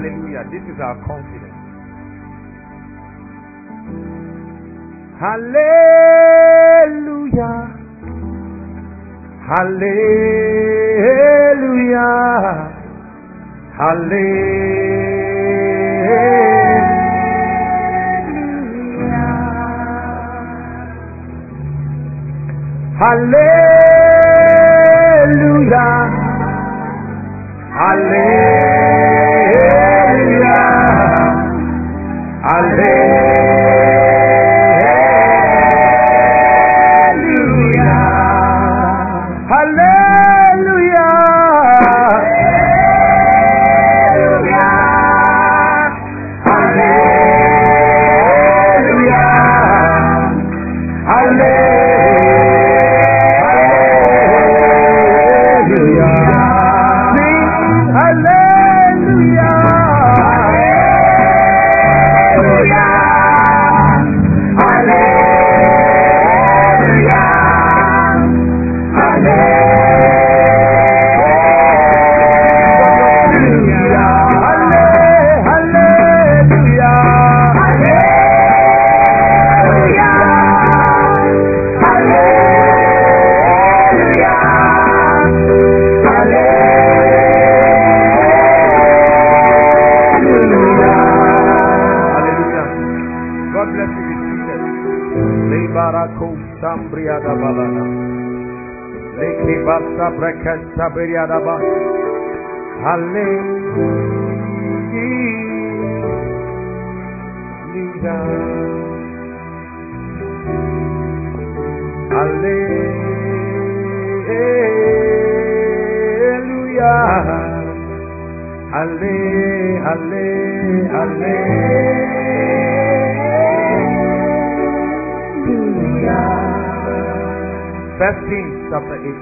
Hallelujah. This is our confidence. Hallelujah. Hallelujah. Hallelujah. Hallelujah. Hallelujah. Hallelujah. Hallelujah. First Kings chapter 18.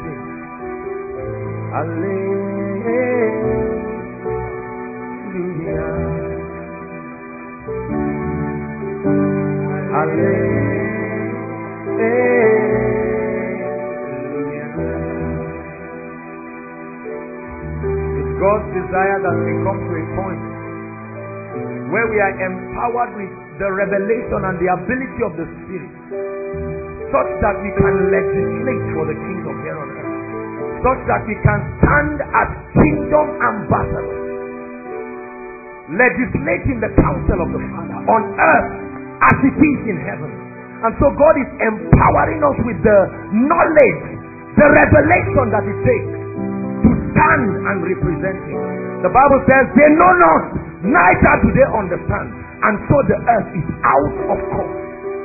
Hallelujah. It's God's desire that we come to a point where we are empowered with the revelation and the ability of the Spirit, such that we can legislate for the kingdom here on earth, such that we can stand as kingdom ambassadors, legislating the counsel of the Father on earth as it is in heaven. And so God is empowering us with the knowledge, the revelation that it takes to stand and represent Him. The Bible says they know not, neither do they understand, and so the earth is out of course.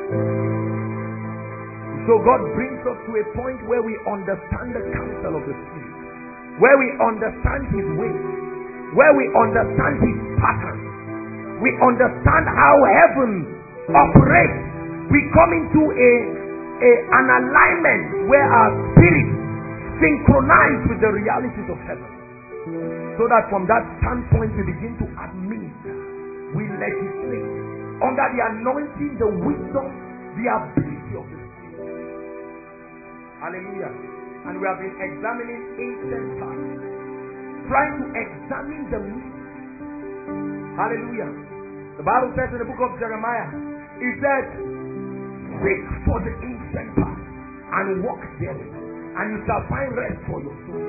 So God brings us to a point where we understand the counsel of the Spirit, where we understand His ways, where we understand His patterns. We understand how heaven operates. We come into an alignment where our spirits synchronize with the realities of heaven, so that from that standpoint we begin to administer, we legislate under the anointing, the wisdom, the ability of the Spirit. Hallelujah. And we have been examining ancient past, trying to examine the meaning. Hallelujah. The Bible says in the book of Jeremiah, it said, seek for the ancient past and walk therein, and you shall find rest for your soul.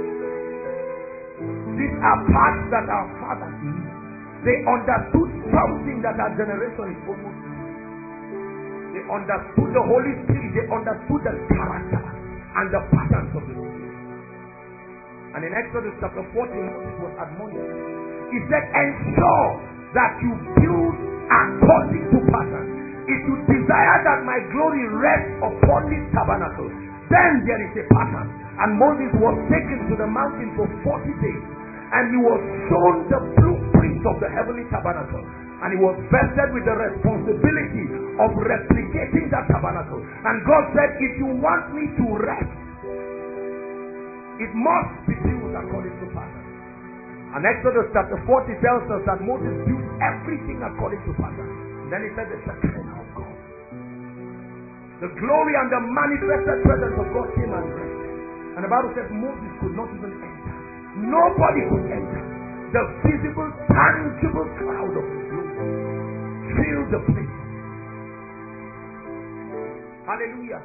These are paths that our fathers knew. They understood something that our generation is almost new. They understood the Holy Spirit. They understood the character and the patterns of the Spirit. And in Exodus chapter 14, Moses was admonished. He said, ensure that you build according to pattern. If you desire that my glory rests upon this tabernacle, then there is a pattern. And Moses was taken to the mountain for 40 days, and he was shown the blueprint of the heavenly tabernacle. And he was vested with the responsibility of replicating that tabernacle. And God said, if you want me to rest, it must be built according to pattern. And Exodus chapter 40 tells us that Moses built everything according to pattern. Then he said the Shekinah of God, the glory and the manifested presence of God came and rested. And the Bible says Moses could not even enter. Nobody could enter. the visible, tangible cloud of His glory filled the place. Hallelujah.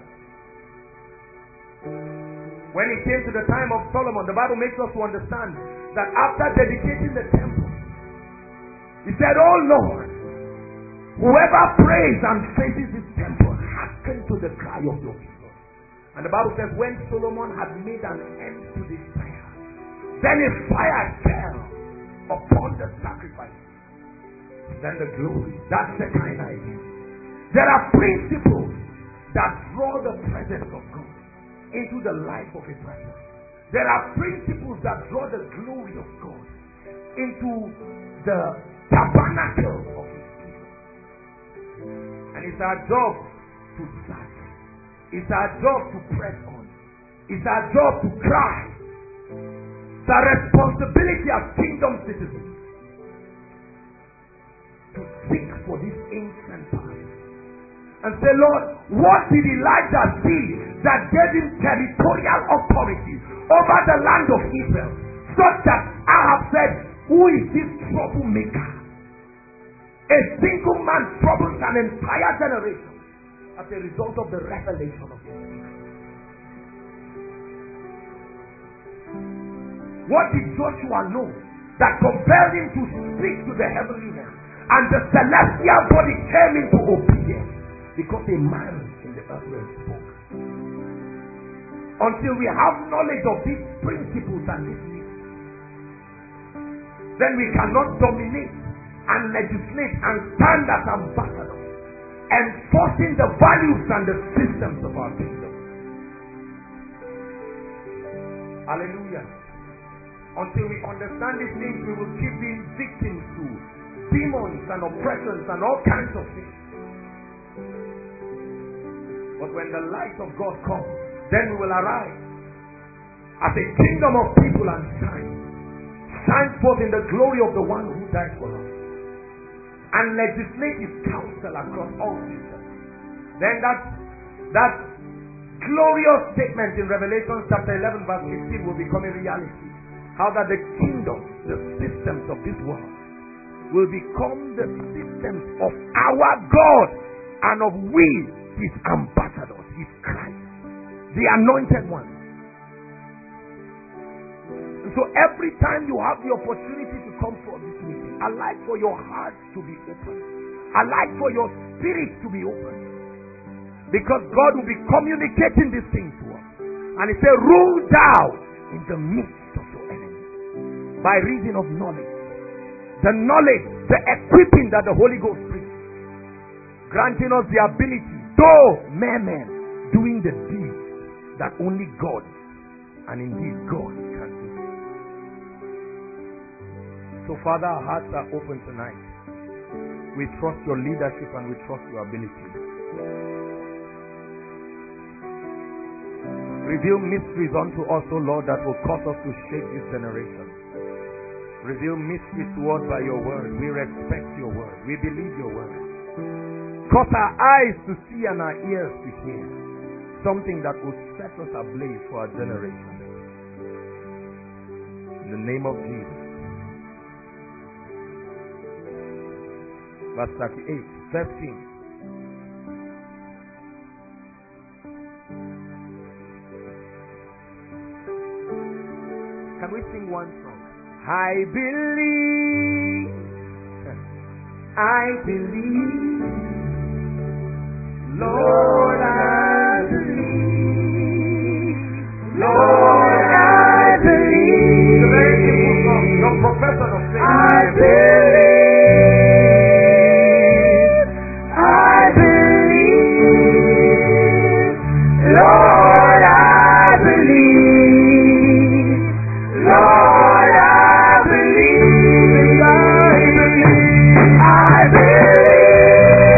When it came to the time of Solomon, the Bible makes us to understand that after dedicating the temple, he said, "Oh Lord, whoever prays and faces this temple, hearken to the cry of your people." And the Bible says, when Solomon had made an end to this prayer, then a fire fell upon the sacrifice. Then the glory. That's the kind idea. There are principles that draw the presence of God into the life of a person. There are principles that draw the glory of God into the tabernacle of His people. And it's our job to search. It's our job to press on. It's our job to cry. It's our responsibility as kingdom citizens to seek for this ancient path and say, "Lord, what did Elijah see that gave him territorial authority over the land of Israel, such that Ahab said, 'Who is this troublemaker?' A single man troubles an entire generation as a result of the revelation of His Spirit." What did Joshua know that compelled him to speak to the heavenly realm? And the celestial body came into obedience because a man in the earth realm spoke. Until we have knowledge of these principles and these mysteries, then we cannot dominate and legislate and stand as ambassadors, enforcing the values and the systems of our kingdom. Hallelujah. Until we understand these things, we will keep being victims to demons and oppressions and all kinds of things. But when the light of God comes, then we will arise as a kingdom of people and shine forth in the glory of the one who died for us, and legislate His counsel across all systems. Then that glorious statement in Revelation chapter 11 verse 15 will become a reality. How that the kingdom, the systems of this world will become the systems of our God and of we, His ambassadors, His Christ, the anointed one. And so every time you have the opportunity to come for this meeting, I like for your heart to be open. I like for your spirit to be open. Because God will be communicating these things to us. And He said, "Rule down in the midst of your enemy by reason of knowledge." The knowledge, the equipping that the Holy Ghost brings, granting us the ability, though mere men, doing the deeds that only God, and indeed God, can do. So Father, our hearts are open tonight. We trust your leadership and we trust your ability. Reveal mysteries unto us, O Lord, that will cause us to shake this generation. Reveal mysteries to us by your word. We respect your word. We believe your word. Cause our eyes to see and our ears to hear something that will set us ablaze for our generation. In the name of Jesus. Verse 38, 13. Can we sing one song? I believe, Lord, I believe, Lord, I believe. It's a very simple song. The professor of faith. I believe, Lord, I believe, Lord, I believe.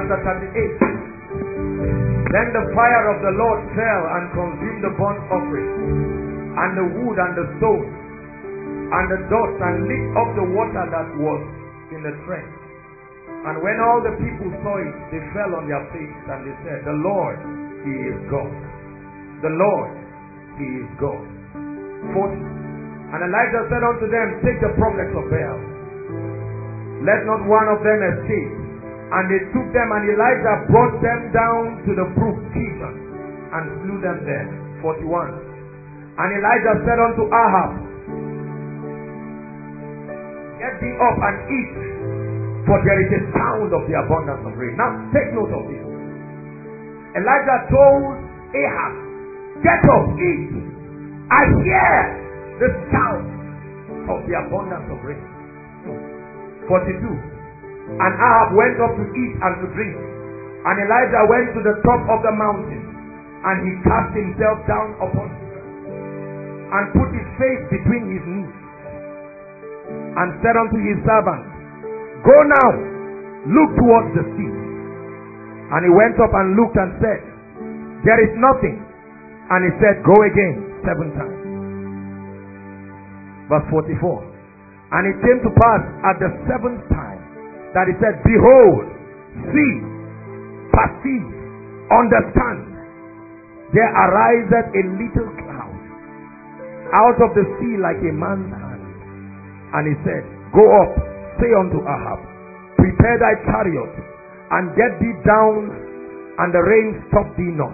chapter 38. Then the fire of the Lord fell and consumed the burnt offering, and the wood and the stone, and the dust, and licked up the water that was in the trench. And when all the people saw it, they fell on their faces, and they said, the Lord, He is God. The Lord, He is God. 40. And Elijah said unto them, take the prophets of Baal. Let not one of them escape. And they took them, and Elijah brought them down to the brook Kishon, and slew them there. 41. And Elijah said unto Ahab, get thee up and eat, for there is a sound of the abundance of rain. Now take note of this. Elijah told Ahab, get up, eat. I hear the sound of the abundance of rain. 42. And Ahab went up to eat and to drink. And Elijah went to the top of the mountain, and he cast himself down upon the earth, and put his face between his knees, and said unto his servant, go now, look towards the sea. And he went up and looked and said, there is nothing. And he said, go again 7 times. Verse 44. And it came to pass at the 7th time that he said, behold, see, perceive, understand, there ariseth a little cloud out of the sea like a man's hand. And he said, go up, say unto Ahab, prepare thy chariot, and get thee down, and the rain stop thee not.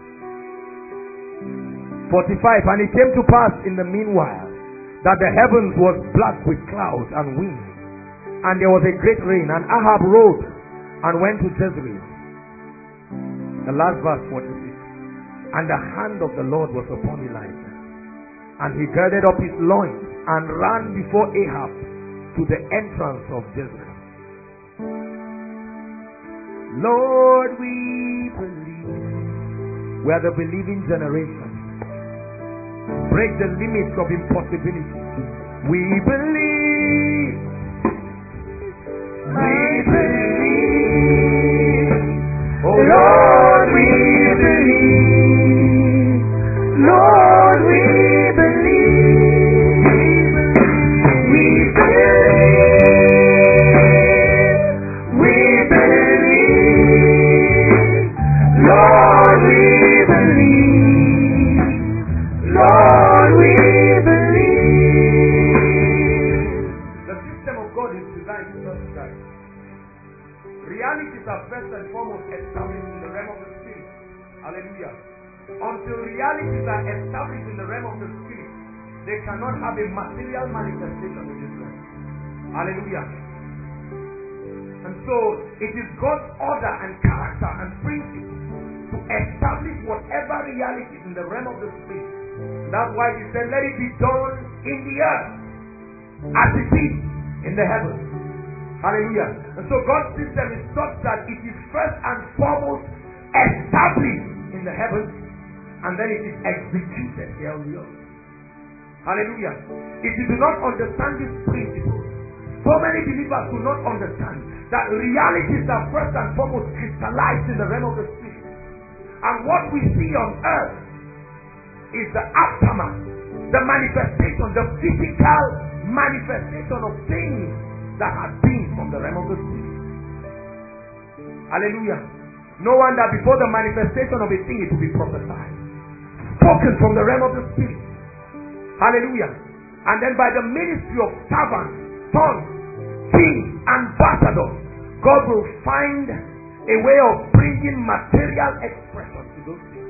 45. And it came to pass in the meanwhile that the heavens was black with clouds and wind, and there was a great rain. And Ahab rose and went to Jezreel. The last verse, 46. And the hand of the Lord was upon Elijah, and he girded up his loins and ran before Ahab to the entrance of Jezreel. Lord, we believe. We are the believing generation. Break the limits of impossibility. We believe. We believe. Oh Lord, we believe. Lord, we believe. We believe. We believe. Lord, we believe. Lord, we believe. The system of God is designed to not die. Realities are first and foremost established in the realm of the Spirit. Hallelujah. Until realities are established in the realm of the Spirit, they cannot have a material manifestation in this realm. Hallelujah. And so, it is God's order and character and principle to establish whatever reality in the realm of the Spirit. That's why He said, let it be done in the earth as it is in the heavens. Hallelujah. And so God's system is such that it is first and foremost established in the heavens, and then it is executed here on the earth. Hallelujah. If you do not understand this principle, so many believers do not understand that realities are first and foremost crystallized in the realm of the Spirit. And what we see on earth is the aftermath, the manifestation, the physical manifestation of things that have been from the realm of the Spirit. Hallelujah. No wonder before the manifestation of a thing it will be prophesied, spoken from the realm of the Spirit. Hallelujah. And then by the ministry of servants, sons, kings, ambassadors, God will find a way of bringing material expression to those things.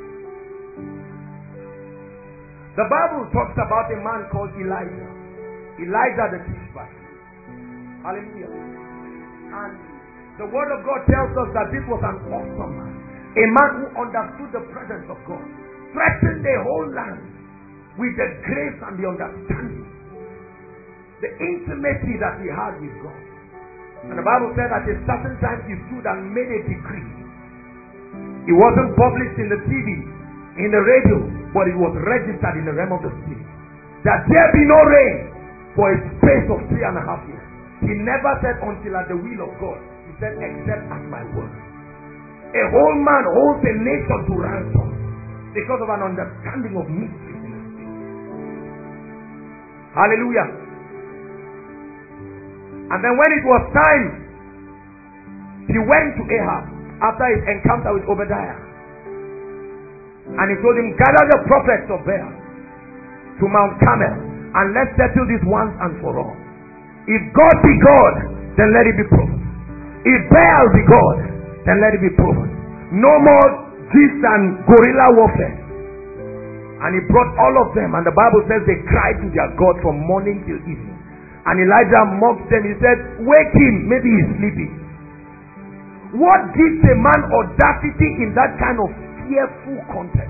The Bible talks about a man called Elijah. Elijah the Tishbite. Hallelujah. And the word of God tells us that this was an awesome man. A man who understood the presence of God. Threatened the whole land with the grace and the understanding. The intimacy that he had with God. And the Bible said at a certain time he stood and made a decree. It wasn't published in the TV, in the radio, but it was registered in the realm of the Spirit. That there be no rain for a space of 3.5 years. He never said until at the will of God. He said except at my word. A whole man holds a nation to ransom because of an understanding of mysteries in the spirit. Hallelujah. And then when it was time, he went to Ahab after his encounter with Obadiah. And he told him, gather the prophets of Baal to Mount Carmel and let's settle this once and for all. If God be God, then let it be proven. If Baal be God, then let it be proven. No more gist and guerrilla warfare. And he brought all of them, and the Bible says they cried to their God from morning till evening. And Elijah mocked them. He said, wake him, maybe he's sleeping. What gives a man audacity in that kind of fearful context?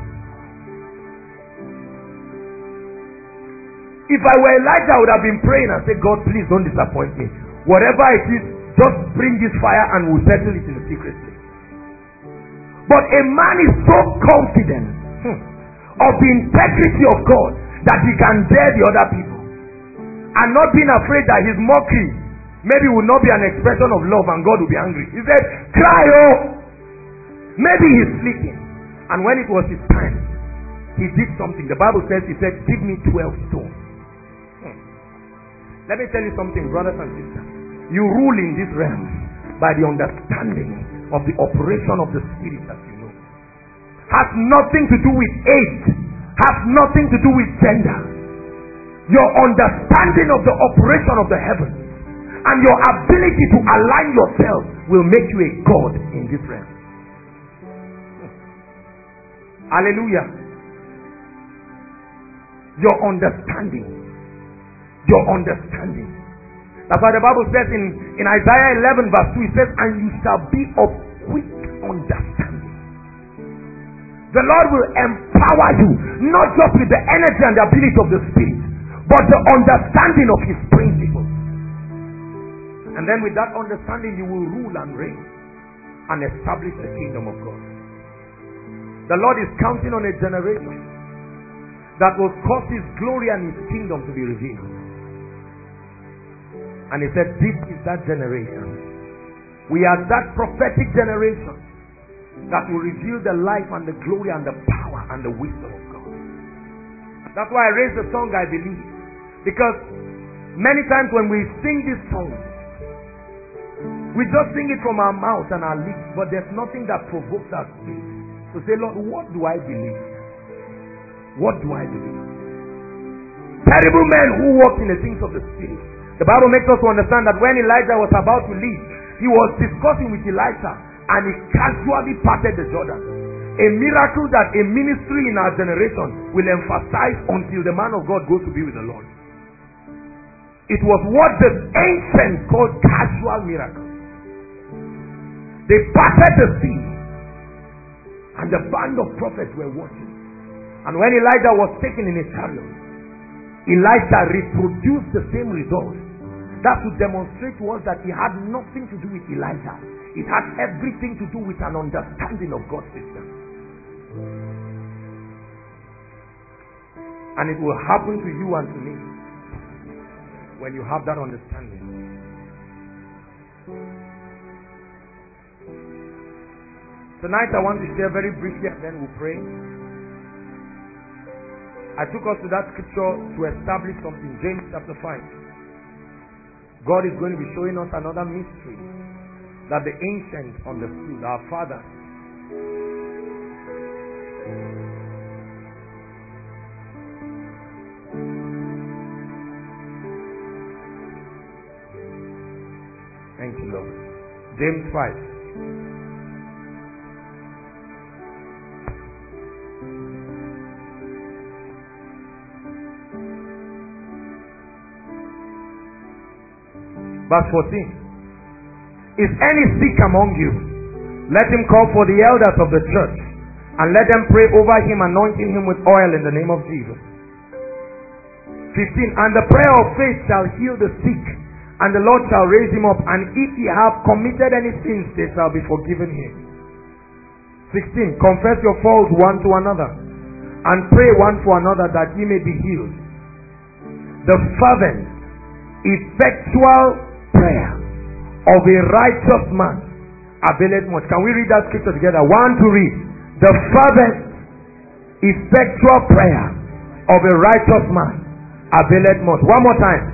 If I were Elijah, I would have been praying and said, God, please don't disappoint me. Whatever it is, just bring this fire and we'll settle it in a secret place. But a man is so confident of the integrity of God that he can dare the other people. And not being afraid that his mockery maybe will not be an expression of love and God will be angry. He said, cry, oh! Maybe he's sleeping. And when it was his time, he did something. The Bible says, he said, give me 12 stones. Let me tell you something, brothers and sisters. You rule in this realm by the understanding of the operation of the Spirit that you know. Has nothing to do with age. Has nothing to do with gender. Your understanding of the operation of the heavens and your ability to align yourself will make you a God in this realm. Hallelujah. Your understanding. Your understanding. That's why the Bible says in Isaiah 11 verse 2, it says, and you shall be of quick understanding. The Lord will empower you, not just with the energy and the ability of the Spirit, but the understanding of his principles. And then with that understanding, you will rule and reign and establish the kingdom of God. The Lord is counting on a generation that will cause his glory and his kingdom to be revealed. And he said, this is that generation. We are that prophetic generation that will reveal the life and the glory and the power and the wisdom of God. That's why I raised the song, I believe. Because many times when we sing this song, we just sing it from our mouth and our lips, but there's nothing that provokes our spirit to say, Lord, what do I believe? What do I believe? Terrible men who walk in the things of the Spirit. The Bible makes us to understand that when Elijah was about to leave, he was discussing with Elisha and he casually parted the Jordan. A miracle that a ministry in our generation will emphasize until the man of God goes to be with the Lord. It was what the ancients called casual miracles. They parted the sea and the band of prophets were watching. And when Elijah was taken in a chariot, Elisha reproduced the same result. That would demonstrate to us that he had nothing to do with Elijah. It had everything to do with an understanding of God's system. And it will happen to you and to me when you have that understanding. Tonight I want to share very briefly and then we'll pray. I took us to that scripture to establish something. James chapter 5. God is going to be showing us another mystery that the ancients understood, our fathers. Thank you, Lord. James 5. Verse 14. If any sick among you, let him call for the elders of the church, and let them pray over him, anointing him with oil in the name of Jesus. 15. And the prayer of faith shall heal the sick, and the Lord shall raise him up, and if he have committed any sins, they shall be forgiven him. 16. Confess your faults one to another, and pray one for another that ye may be healed. The fervent, effectual prayer of a righteous man availeth much. Can we read that scripture together? 1, 2, read. The fervent, effectual prayer of a righteous man availeth much. One more time.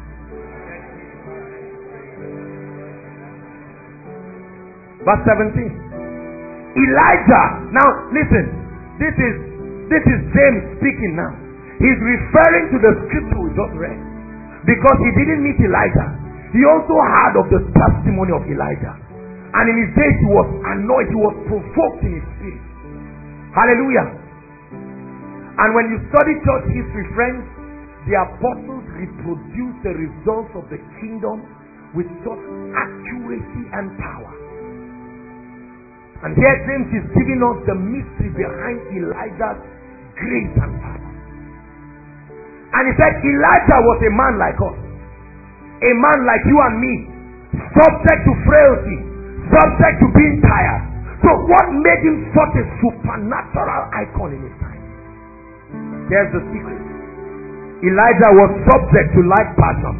Verse 17. Elijah. Now listen. This is James speaking now. He's referring to the scripture we just read. Because he didn't meet Elijah. He also heard of the testimony of Elijah. And in his days he was annoyed. He was provoked in his spirit. Hallelujah. And when you study church history, friends, the apostles reproduced the results of the kingdom with such accuracy and power. And here James is giving us the mystery behind Elijah's grace and power. And he said Elijah was a man like us. A man like you and me. Subject to frailty. Subject to being tired. So what made him such a supernatural icon in his time? Here's the secret. Elijah was subject to like passion.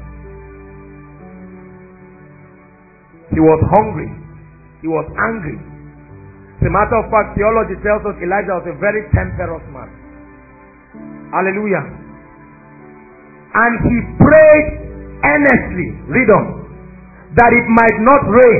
He was hungry. He was angry. As a matter of fact, theology tells us Elijah was a very temperate man. Hallelujah. And he prayed earnestly, read on, that it might not rain.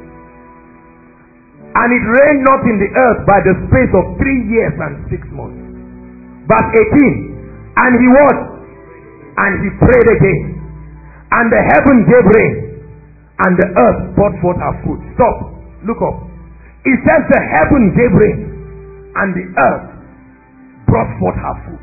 And it rained not in the earth by the space of 3 years and 6 months. Verse 18. And he what? And he prayed again. And the heaven gave rain. And the earth brought forth her fruit. Stop. Look up. It says the heaven gave rain. And the earth brought forth her fruit.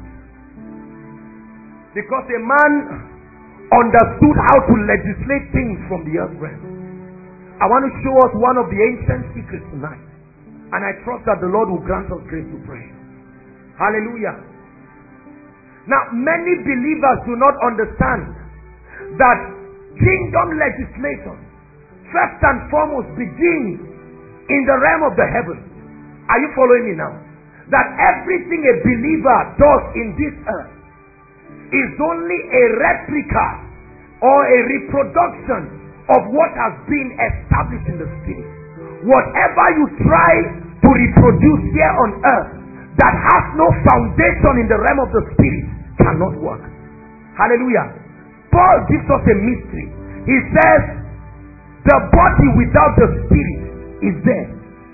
Because a man understood how to legislate things from the earth realm. I want to show us one of the ancient secrets tonight. And I trust that the Lord will grant us grace to pray. Hallelujah. Now, many believers do not understand that kingdom legislation, first and foremost, begins in the realm of the heavens. Are you following me now? That everything a believer does in this earth is only a replica or a reproduction of what has been established in the spirit. Whatever you try to reproduce here on earth that has no foundation in the realm of the spirit cannot work. Hallelujah. Paul gives us a mystery. He says the body without the spirit is dead.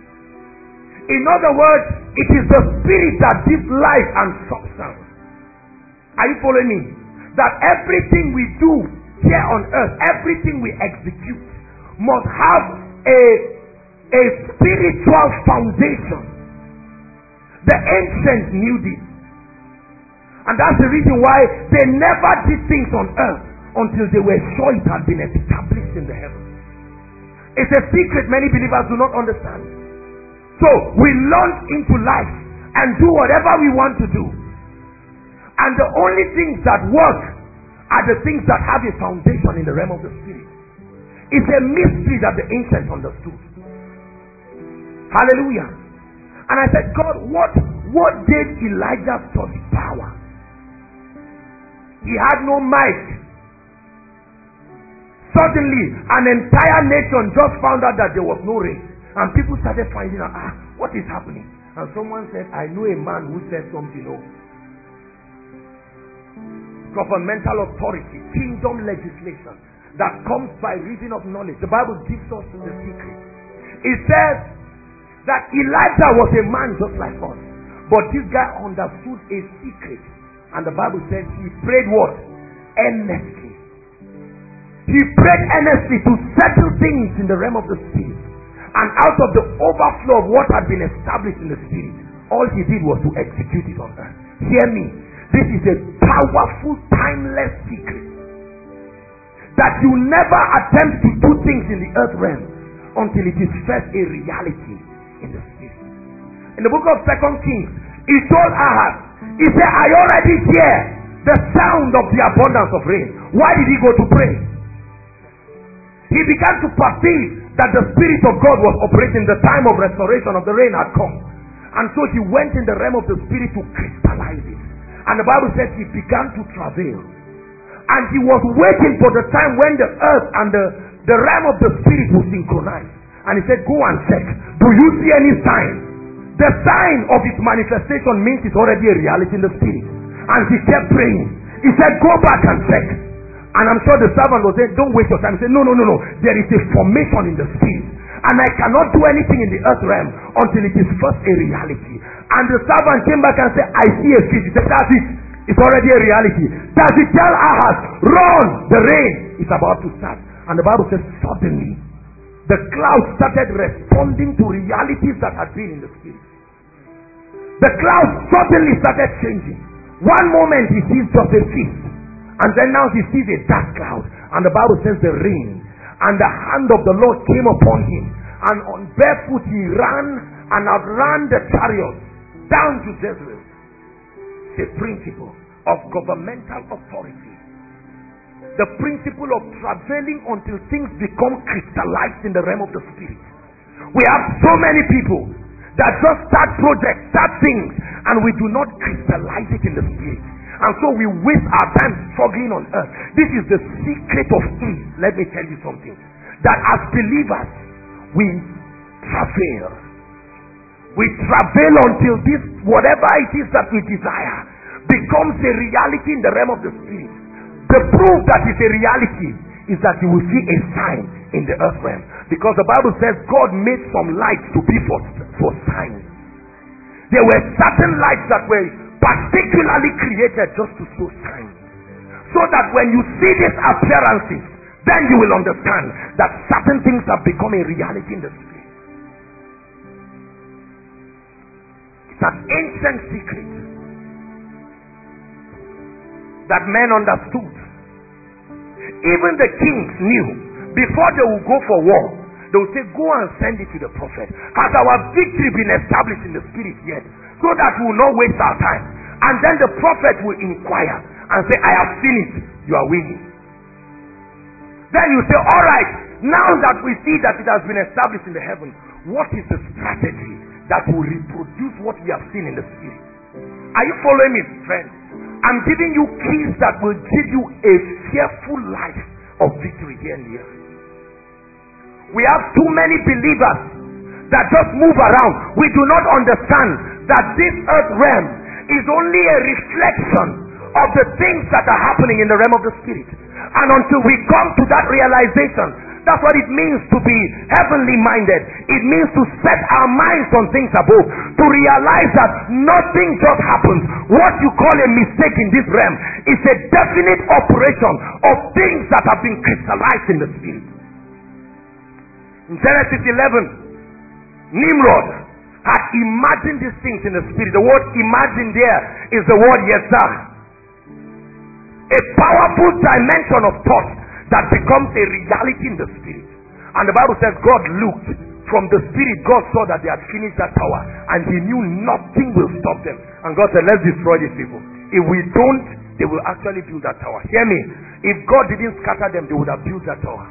In other words, it is the spirit that gives life and substance. Are you following me? That everything we do here on earth, everything we execute must have a spiritual foundation. The ancients knew this. And that's the reason why they never did things on earth until they were sure it had been established in the heavens. It's a secret many believers do not understand. So we launch into life and do whatever we want to do. And the only things that work are the things that have a foundation in the realm of the spirit. It's a mystery that the ancients understood. Hallelujah. And I said, God, what gave Elijah such power? He had no mic. Suddenly, an entire nation just found out that there was no rain. And people started finding out, what is happening? And someone said, I know a man who said something. Governmental authority, kingdom legislation that comes by reason of knowledge. The Bible gives us the secret. It says that Elijah was a man just like us. But this guy understood a secret. And the Bible says he prayed what? Earnestly. He prayed earnestly to settle things in the realm of the spirit. And out of the overflow of what had been established in the spirit, all he did was to execute it on earth. Hear me. This is a powerful, timeless secret. That you never attempt to do things in the earth realm until it is first a reality in the spirit. In the book of 2 Kings, he told Ahab, he said, I already hear the sound of the abundance of rain. Why did he go to pray? He began to perceive that the Spirit of God was operating. The time of restoration of the rain had come. And so he went in the realm of the Spirit to crystallize it. And the Bible says he began to travail. And he was waiting for the time when the earth and the realm of the spirit will synchronize. And he said, go and check. Do you see any sign? The sign of its manifestation means it's already a reality in the spirit. And he kept praying. He said, go back and check. And I'm sure the servant was saying, don't waste your time. He said, no. There is a formation in the spirit. And I cannot do anything in the earth realm until it is first a reality. And the servant came back and said, I see a fish. He said, that's it. It's already a reality. Does it tell Ahaz, run, the rain is about to start? And the Bible says, suddenly, the clouds started responding to realities that had been in the spirit. The clouds suddenly started changing. One moment he sees just a feast, and then now he sees a dark cloud. And the Bible says the rain, and the hand of the Lord came upon him, and on barefoot he ran and outran the chariots down to Jezreel. The principle of governmental authority, the principle of traveling until things become crystallized in the realm of the spirit. We have so many people that just start projects, start things, and we do not crystallize it in the spirit. And so we waste our time struggling on earth. This is the secret of ease. Let me tell you something. That as believers, we travail. We travail until this, whatever it is that we desire, becomes a reality in the realm of the spirit. The proof that it's a reality is that you will see a sign in the earth realm. Because the Bible says God made some lights to be for signs. There were certain lights that were particularly created just to show signs. So that when you see these appearances, then you will understand that certain things have become a reality in the spirit. It's an ancient secret that men understood. Even the kings knew. Before they would go for war, they would say, go and send it to the prophet. Has our victory been established in the spirit yet? So that we will not waste our time. And then the prophet will inquire and say, I have seen it. You are winning. Then you say, all right, now that we see that it has been established in the heavens, what is the strategy that will reproduce what we have seen in the spirit? Are you following me, friends? I'm giving you keys that will give you a fearful life of victory here and here. We have too many believers that just move around. We do not understand that this earth realm is only a reflection of the things that are happening in the realm of the spirit. And until we come to that realization, that's what it means to be heavenly minded. It means to set our minds on things above. To realize that nothing just happens. What you call a mistake in this realm is a definite operation of things that have been crystallized in the spirit. In Genesis 11, Nimrod had imagined these things in the spirit. The word imagine there is the word yezah. A powerful dimension of thought that becomes a reality in the spirit. And the Bible says God looked from the spirit. God saw that they had finished that tower, and he knew nothing will stop them. And God said, let's destroy these people. If we don't, they will actually build that tower. Hear me. If God didn't scatter them, they would have built that tower.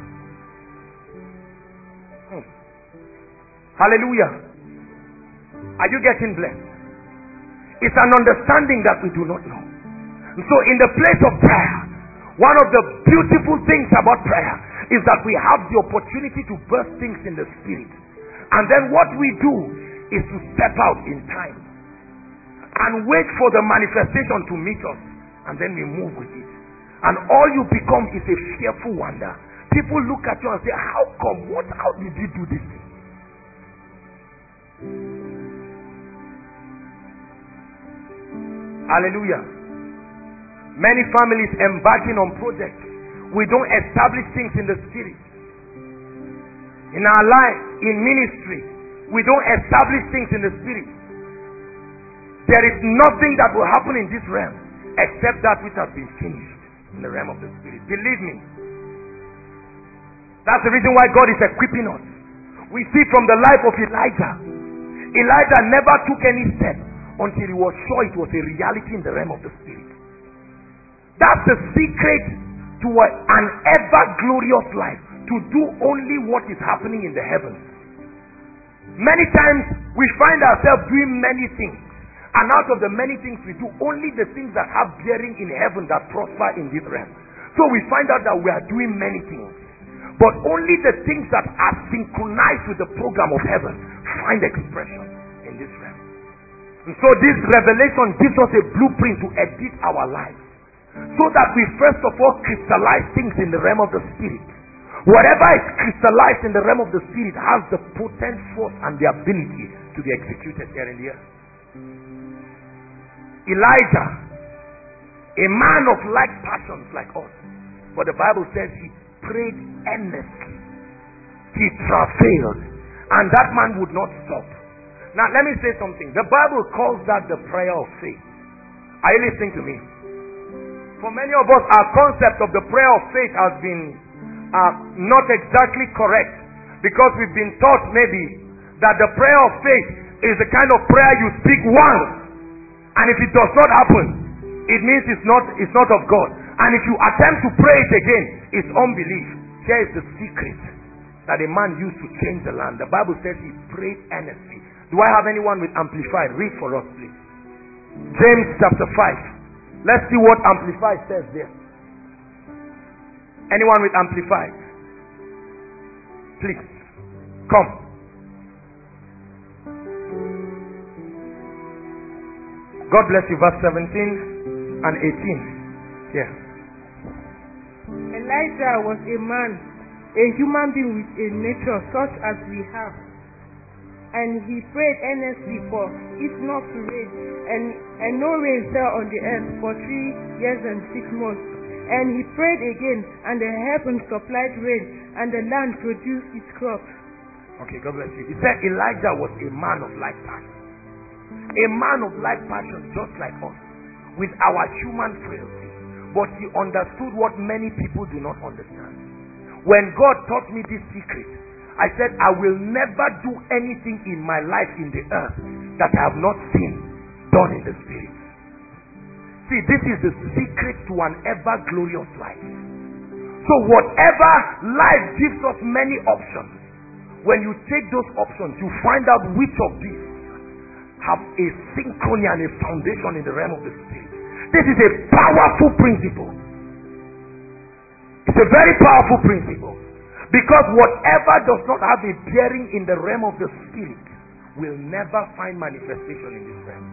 Hallelujah. Are you getting blessed? It's an understanding that we do not know. And so in the place of prayer, one of the beautiful things about prayer is that we have the opportunity to burst things in the spirit. And then what we do is to step out in time and wait for the manifestation to meet us, and then we move with it. And all you become is a fearful wonder. People look at you and say, how come? How did you do this thing? Hallelujah. Many families embarking on projects. We don't establish things in the spirit. In our life, in ministry, we don't establish things in the spirit. There is nothing that will happen in this realm except that which has been finished in the realm of the spirit. Believe me. That's the reason why God is equipping us. We see from the life of Elijah. Elijah never took any step until he was sure it was a reality in the realm of the spirit. That's the secret to an ever glorious life. To do only what is happening in the heavens. Many times we find ourselves doing many things, and out of the many things we do, only the things that have bearing in heaven that prosper in this realm. So we find out that we are doing many things, But only the things that are synchronized with the program of heaven find expression in this realm. And so this revelation gives us a blueprint to edit our lives, so that we first of all crystallize things in the realm of the spirit. Whatever is crystallized in the realm of the spirit has the potent force and the ability to be executed here in the earth. Elijah, a man of like passions like us, but the Bible says he prayed earnestly, he travailed, and that man would not stop. Now let me say something. The Bible calls that the prayer of faith. Are you listening to me? For many of us, our concept of the prayer of faith has been not exactly correct, because we've been taught maybe that the prayer of faith is the kind of prayer you speak once, and if it does not happen, it means it's not of God. And if you attempt to pray it again, it's unbelief. Here is the secret that a man used to change the land. The Bible says he prayed earnestly. Do I have anyone with Amplified? Read for us, please. James chapter 5. Let's see what Amplified says there. Anyone with Amplified? Please, come. God bless you. Verse 17 and 18. Yes. Elijah was a man, a human being with a nature such as we have. And he prayed earnestly for it not to rain, and no rain fell on the earth for 3 years and 6 months. And he prayed again, and the heavens supplied rain, and the land produced its crops. Okay, God bless you. He said Elijah was a man of like passion. A man of like passion, just like us, with our human frailty. But he understood what many people do not understand. When God taught me this secret, I said, I will never do anything in my life in the earth that I have not seen done in the spirit. See, this is the secret to an ever glorious life. So whatever life gives us many options, when you take those options, you find out which of these have a synchrony and a foundation in the realm of the spirit. This is a powerful principle. It's a very powerful principle. Because whatever does not have a bearing in the realm of the spirit will never find manifestation in this realm.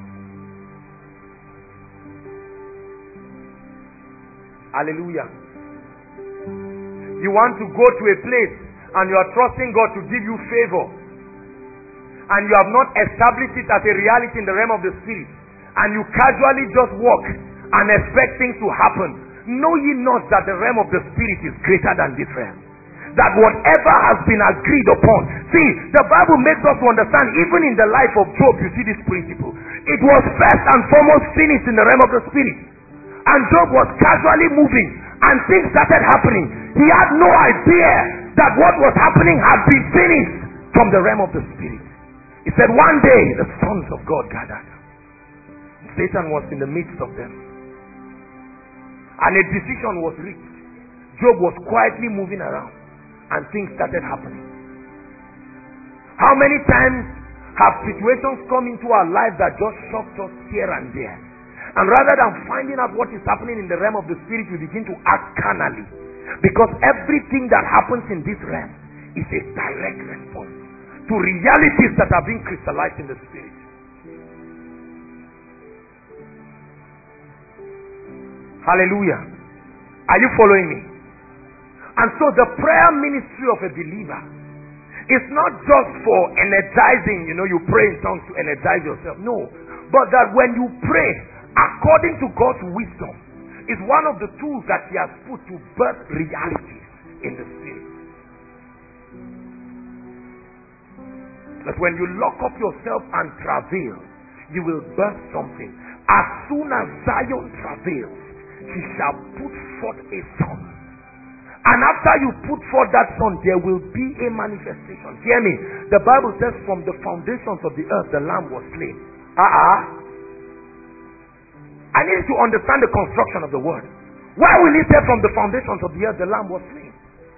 Hallelujah. You want to go to a place and you are trusting God to give you favor, and you have not established it as a reality in the realm of the spirit, and you casually just walk and expect things to happen. Know ye not that the realm of the spirit is greater than this realm? That whatever has been agreed upon. See, the Bible makes us to understand, even in the life of Job, you see this principle. It was first and foremost finished in the realm of the spirit. And Job was casually moving, and things started happening. He had no idea that what was happening had been finished from the realm of the spirit. He said, one day the sons of God gathered. Satan was in the midst of them. And a decision was reached. Job was quietly moving around, and things started happening. How many times have situations come into our lives that just shocked us here and there? And rather than finding out what is happening in the realm of the spirit, we begin to act carnally. Because everything that happens in this realm is a direct response to realities that are being crystallized in the spirit. Hallelujah. Are you following me? And so the prayer ministry of a believer is not just for energizing, you pray in tongues to energize yourself. No. But that when you pray according to God's wisdom, is one of the tools that He has put to birth realities in the spirit. That when you lock up yourself and travail, you will birth something. As soon as Zion travails, she shall put forth a son. And after you put forth that son, there will be a manifestation. Hear me. The Bible says from the foundations of the earth, the Lamb was slain. I need to understand the construction of the word. Why will He say from the foundations of the earth, the Lamb was slain?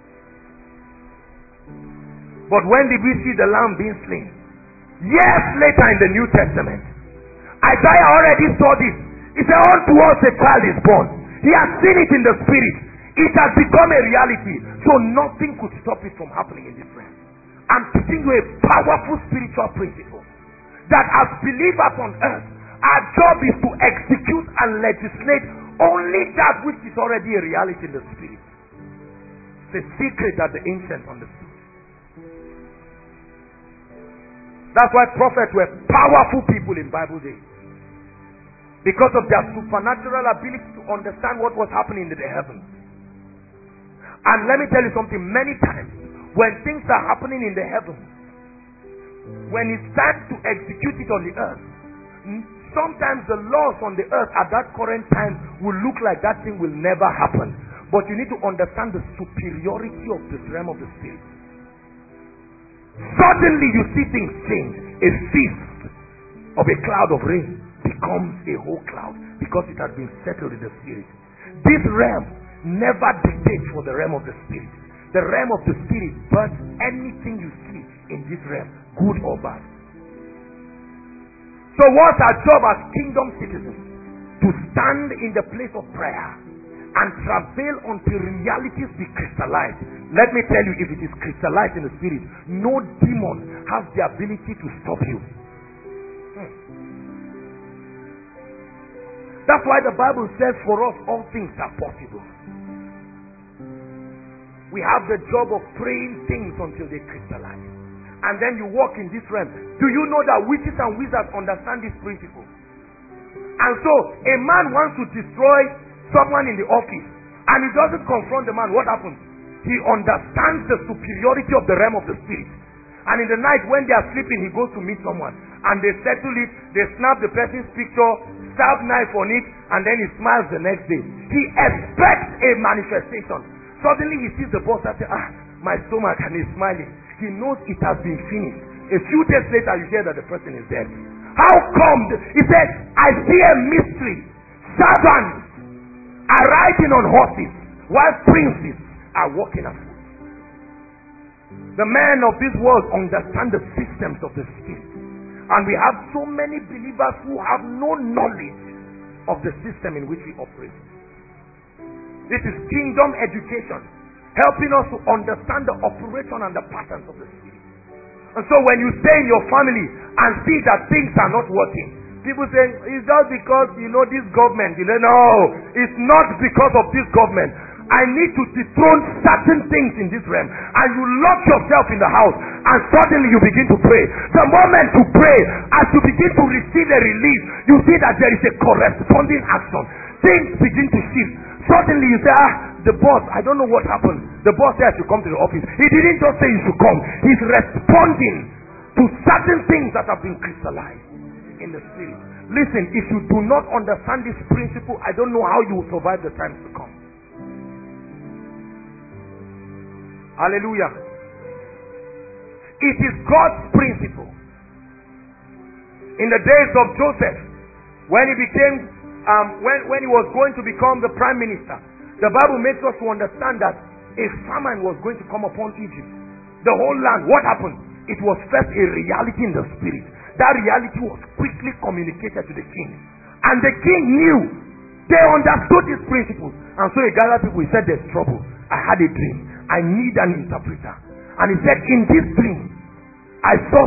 But when did we see the Lamb being slain? Years later in the New Testament. Isaiah already saw this. He said, unto us a child is born. He has seen it in the spirit. It has become a reality. So nothing could stop it from happening in this realm. I'm teaching you a powerful spiritual principle. That as believers on earth, our job is to execute and legislate only that which is already a reality in the spirit. It's a secret that the ancients understood. That's why prophets were powerful people in Bible days. Because of their supernatural ability to understand what was happening in the heavens. And let me tell you something, many times when things are happening in the heavens, when it's time to execute it on the earth, sometimes the laws on the earth at that current time will look like that thing will never happen. But you need to understand the superiority of this realm of the spirit. Suddenly you see things change. A fifth of a cloud of rain becomes a whole cloud because it has been settled in the spirit. This realm never dictates for the realm of the spirit. The realm of the spirit births anything you see in this realm, good or bad. So what's our job as kingdom citizens? To stand in the place of prayer and travail until realities be crystallized. Let me tell you, if it is crystallized in the spirit, no demon has the ability to stop you. That's why the Bible says for us all things are possible. We have the job of praying things until they crystallize. And then you walk in this realm. Do you know that witches and wizards understand this principle? And so a man wants to destroy someone in the office and he doesn't confront the man. What happens? He understands the superiority of the realm of the spirit. And in the night when they are sleeping, he goes to meet someone and they settle it. They snap the person's picture, stab knife on it, and then he smiles the next day. He expects a manifestation. Suddenly he sees the boss and says, my stomach, and he's smiling. He knows it has been finished. A few days later you hear that the person is dead. How come? He said, I see a mystery. Servants are riding on horses while princes are walking on foot. The men of this world understand the systems of the spirit. And we have so many believers who have no knowledge of the system in which we operate. This is kingdom education, helping us to understand the operation and the patterns of the spirit. And so when you stay in your family and see that things are not working, people say, it's just because, this government. No, it's not because of this government. I need to dethrone certain things in this realm. And you lock yourself in the house and suddenly you begin to pray. The moment you pray, as you begin to receive a relief, you see that there is a corresponding action. Things begin to shift. Suddenly you say, the boss, I don't know what happened. The boss said I should come to the office. He didn't just say you should come. He's responding to certain things that have been crystallized in the spirit. Listen, if you do not understand this principle, I don't know how you will survive the times to come. Hallelujah. It is God's principle. In the days of Joseph, when he became, when he was going to become the prime minister, the Bible makes us to understand that a famine was going to come upon Egypt. The whole land, what happened? It was first a reality in the spirit. That reality was quickly communicated to the king. And the king knew. They understood these principles. And so he gathered people. He said, there's trouble. I had a dream. I need an interpreter. And he said, in this dream, I saw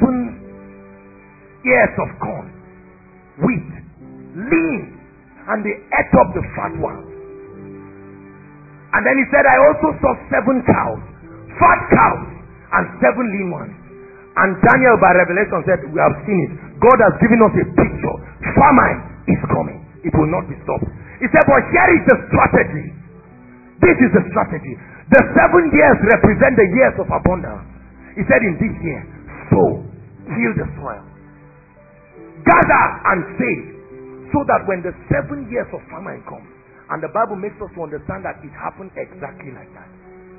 7 ears of corn, wheat, lean, and they ate up the fat ones. And then he said, I also saw 7 cows, fat cows, and 7 lean ones. And Daniel by revelation said, we have seen it. God has given us a picture. Famine is coming. It will not be stopped. He said, but here is the strategy. This is the strategy. The 7 years represent the years of abundance. He said, in this year, sow, till the soil, gather and save, so that when the 7 years of famine comes, and the Bible makes us to understand that it happened exactly like that.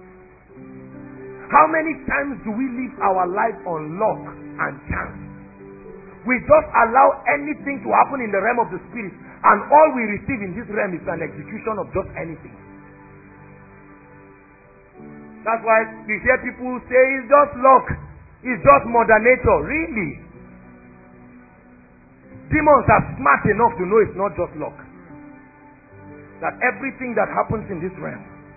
How many times do we live our life on luck and chance? We just allow anything to happen in the realm of the spirit, and all we receive in this realm is an execution of just anything. That's why we hear people say it's just luck, it's just mother nature. Really? Demons are smart enough to know it's not just luck. That everything that happens in this realm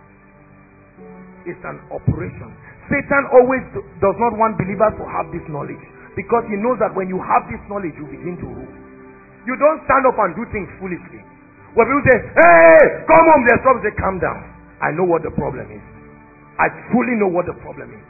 is an operation. Satan always does not want believers to have this knowledge, because he knows that when you have this knowledge, you begin to rule. You don't stand up and do things foolishly. When people say, hey, come home, there's trouble, say, calm down. I know what the problem is. I fully know what the problem is.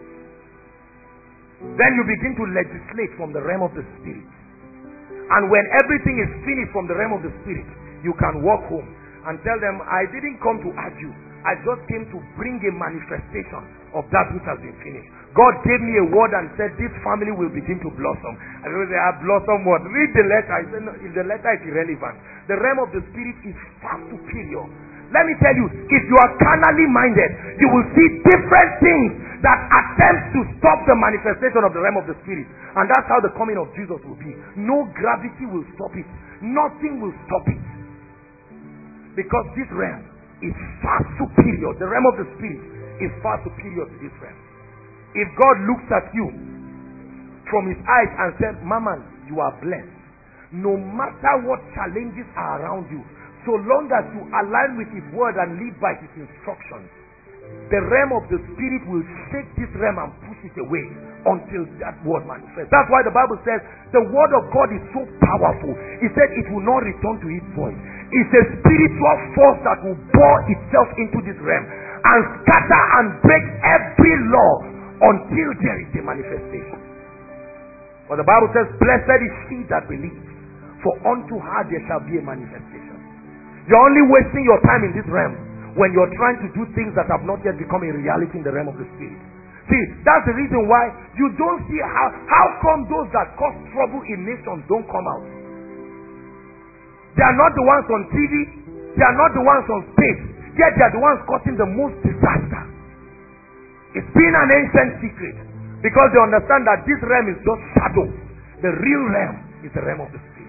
Then you begin to legislate from the realm of the spirit. And when everything is finished from the realm of the spirit, you can walk home and tell them, I didn't come to argue. I just came to bring a manifestation of that which has been finished. God gave me a word and said, this family will begin to blossom. And people say, I blossom what? Read the letter. I said, no, if the letter is irrelevant. The realm of the spirit is far superior. Let me tell you, if you are carnally minded, you will see different things that attempt to stop the manifestation of the realm of the spirit. And that's how the coming of Jesus will be. No gravity will stop it. Nothing will stop it. Because this realm is far superior. The realm of the spirit is far superior to this realm. If God looks at you from his eyes and says, Maman, you are blessed. No matter what challenges are around you, so long as you align with his word and live by his instructions, the realm of the spirit will shake this realm and push it away until that word manifests. That's why the Bible says the word of God is so powerful. It said it will not return to its void. It's a spiritual force that will bore itself into this realm and scatter and break every law until there is a manifestation. But the Bible says, blessed is she that believes, for unto her there shall be a manifestation. You're only wasting your time in this realm when you're trying to do things that have not yet become a reality in the realm of the spirit. See, that's the reason why you don't see how come those that cause trouble in nations don't come out. They are not the ones on TV, they are not the ones on stage, yet they are the ones causing the most disaster. It's been an ancient secret, because they understand that this realm is just shadow. The real realm is the realm of the spirit.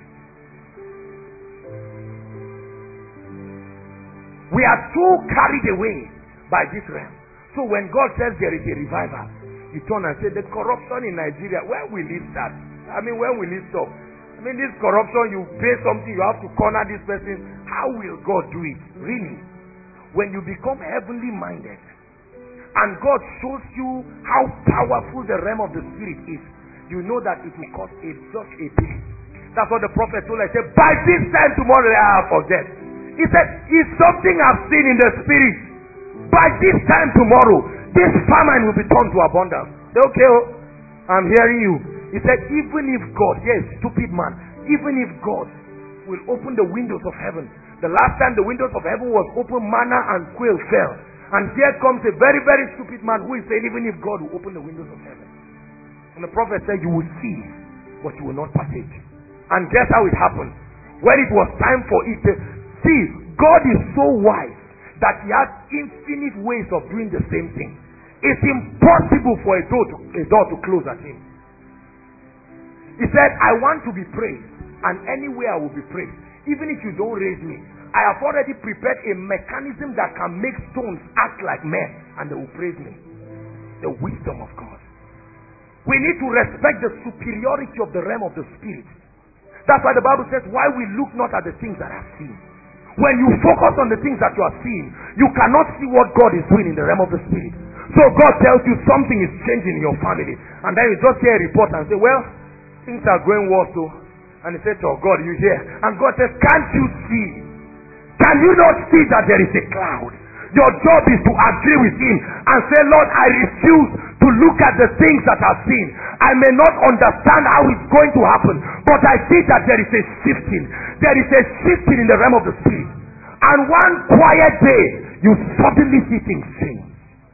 We are so carried away by this realm. So when God says there is a revival, you turn and say, the corruption in Nigeria, where will it start? I mean, when will it stop? I mean, this corruption, you pay something, you have to corner this person. How will God do it? Really? When you become heavenly minded and God shows you how powerful the realm of the spirit is, you know that it will cost just a day. That's what the prophet told us. He said, by this time tomorrow I forget. He said, it's something I've seen in the spirit. By this time tomorrow, this famine will be turned to abundance. Say, okay, I'm hearing you. He said, even if God, yes, stupid man, even if God will open the windows of heaven. The last time the windows of heaven was open, manna and quail fell. And here comes a very, very stupid man who is saying, even if God will open the windows of heaven. And the prophet said, you will see, but you will not partake. And guess how it happened? When it was time for it, see, God is so wise that he has infinite ways of doing the same thing. It's impossible for a door to close at him. He said, I want to be praised, and anywhere I will be praised. Even if you don't raise me, I have already prepared a mechanism that can make stones act like men, and they will praise me. The wisdom of God. We need to respect the superiority of the realm of the spirit. That's why the Bible says, why we look not at the things that are seen. When you focus on the things that you are seeing, you cannot see what God is doing in the realm of the spirit. So God tells you something is changing in your family, and then you just hear a report and say, well, things are going worse too. And he said, oh God, you hear? And God says, can't you see? Can you not see that there is a cloud? Your job is to agree with him and say, Lord, I refuse to look at the things that I've seen. I may not understand how it's going to happen, but I see that there is a shifting. There is a shifting in the realm of the spirit. And one quiet day, you suddenly see things change.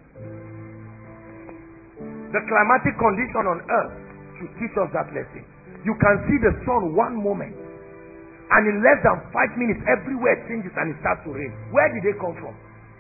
The climatic condition on earth should teach us that lesson. You can see the sun one moment, and in less than 5 minutes, everywhere changes and it starts to rain. Where did they come from?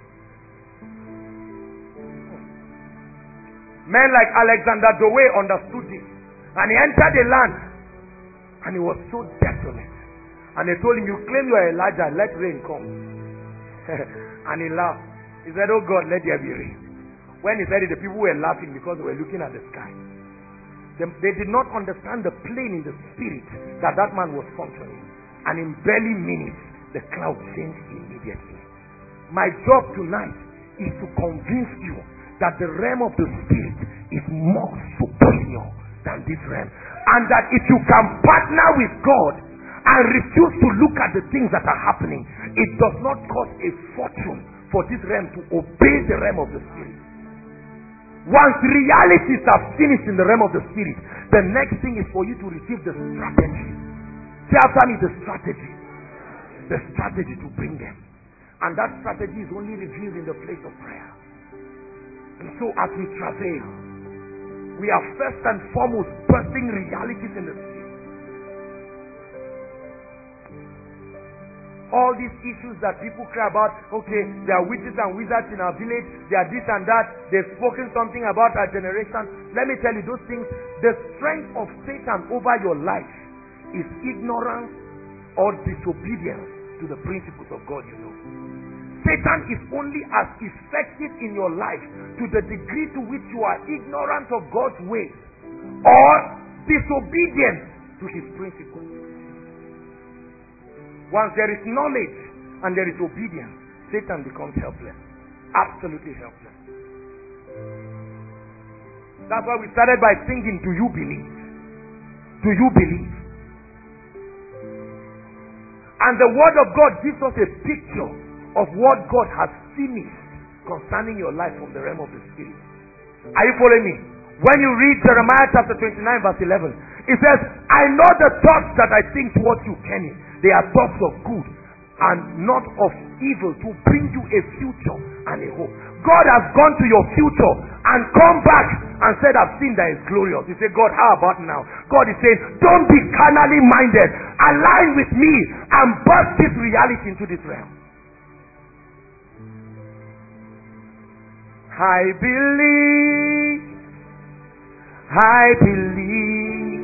Men like Alexander Dowie understood this, and he entered the land, and he was so desolate. And they told him, you claim you are Elijah, let rain come. And he laughed. He said, oh God, let there be rain. When he said it, the people were laughing because they were looking at the sky. They did not understand the plane in the spirit that man was functioning. And in barely minutes, the cloud changed immediately. My job tonight is to convince you that the realm of the spirit is more superior than this realm, and that if you can partner with God and refuse to look at the things that are happening, it does not cost a fortune for this realm to obey the realm of the spirit. Once realities are finished in the realm of the spirit, the next thing is for you to receive the strategy. Say after me, the strategy. The strategy to bring them. And that strategy is only revealed in the place of prayer. And so as we travail, we are first and foremost birthing realities in the spirit. All these issues that people cry about, okay, there are witches and wizards in our village, they are this and that, they've spoken something about our generation. Let me tell you those things. The strength of Satan over your life is ignorance or disobedience to the principles of God, you know. Satan is only as effective in your life to the degree to which you are ignorant of God's ways or disobedient to his principles. Once there is knowledge and there is obedience, Satan becomes helpless. Absolutely helpless. That's why we started by singing, do you believe? Do you believe? And the word of God gives us a picture of what God has finished concerning your life from the realm of the spirit. Are you following me? When you read Jeremiah chapter 29 verse 11, it says, I know the thoughts that I think towards you, Kenny. They are thoughts of good and not of evil, to bring you a future and a hope. God has gone to your future and come back and said, I've seen that it's glorious. You say, God, how about now? God is saying, don't be carnally minded. Align with me and birth this reality into this realm. I believe,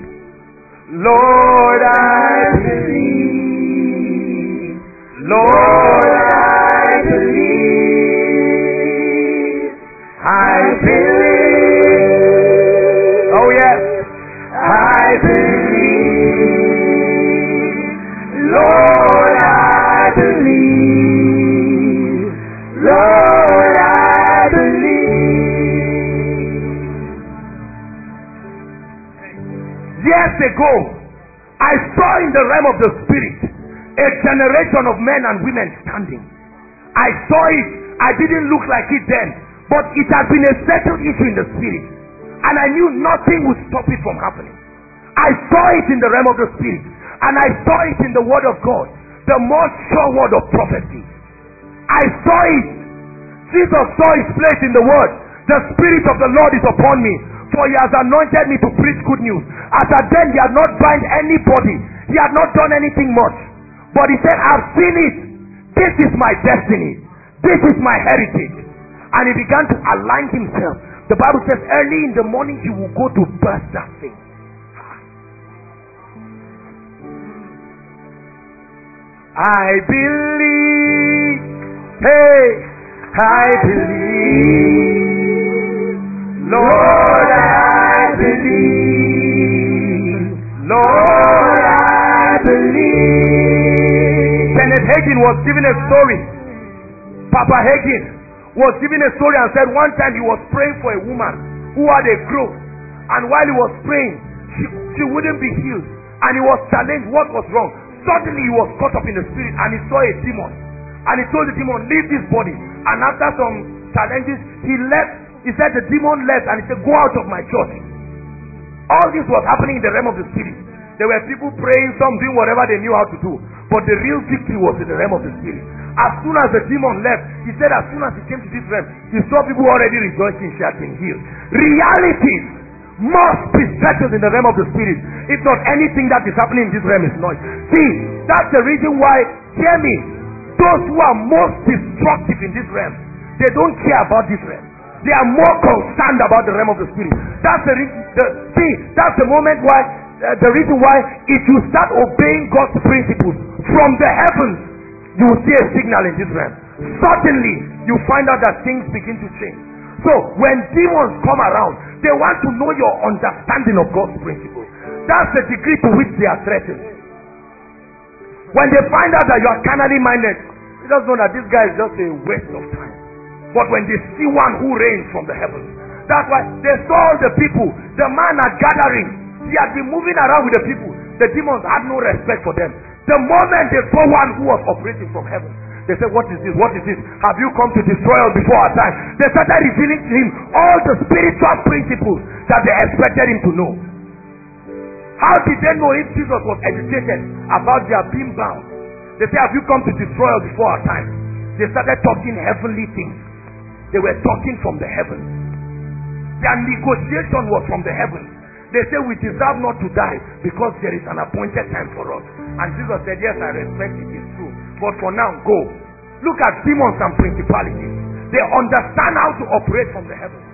Lord, I believe, Lord, I believe, oh yes, I believe, Lord, I believe, Lord, I believe. Years ago, I saw in the realm of the spirit a generation of men and women standing. I saw it. I didn't look like it then, but it has been a settled issue in the spirit, and I knew nothing would stop it from happening. I saw it in the realm of the spirit, and I saw it in the word of God, the most sure word of prophecy. I saw it. Jesus saw his place in the word. The Spirit of the Lord is upon me, for he has anointed me to preach good news. As at then, he had not bound anybody. He had not done anything much. But he said, I've seen it. This is my destiny. This is my heritage. And he began to align himself. The Bible says early in the morning he will go to birth that thing. I believe. Hey, I believe. Lord, I believe. Lord, I believe. Kenneth Hagin was given a story. Papa Hagin was given a story and said one time he was praying for a woman who had a growth, and while he was praying, she wouldn't be healed, and he was challenged what was wrong. Suddenly he was caught up in the spirit and he saw a demon, and he told the demon, leave this body. And after some challenges, he left. He said the demon left, and he said, go out of my church. All this was happening in the realm of the spirit. There were people praying, some doing whatever they knew how to do, but the real victory was in the realm of the spirit. As soon as the demon left, he said as soon as he came to this realm, he saw people already rejoicing, she had been healed. Realities must be settled in the realm of the spirit. If not, anything that is happening in this realm is noise. See, that's the reason why, hear me, those who are most destructive in this realm, they don't care about this realm. They are more concerned about the realm of the spirit. That's the reason. That's the moment why, the reason why, if you start obeying God's principles from the heavens, you will see a signal in this realm. Suddenly, you find out that things begin to change. So, when demons come around, they want to know your understanding of God's principles. That's the degree to which they are threatened. When they find out that you are carnally minded, you just know that this guy is just a waste of time. But when they see one who reigns from the heavens, that's why they saw all the people. The man are gathering. He had been moving around with the people. The demons had no respect for them. The moment they saw one who was operating from heaven, they said, what is this? What is this? Have you come to destroy us before our time? They started revealing to him all the spiritual principles that they expected him to know. How did they know if Jesus was educated about their being bound? They said, have you come to destroy us before our time? They started talking heavenly things. They were talking from the heavens. Their negotiation was from the heavens. They say we deserve not to die because there is an appointed time for us. And Jesus said, yes, I respect it, it's true. But for now, go. Look at demons and principalities. They understand how to operate from the heavens.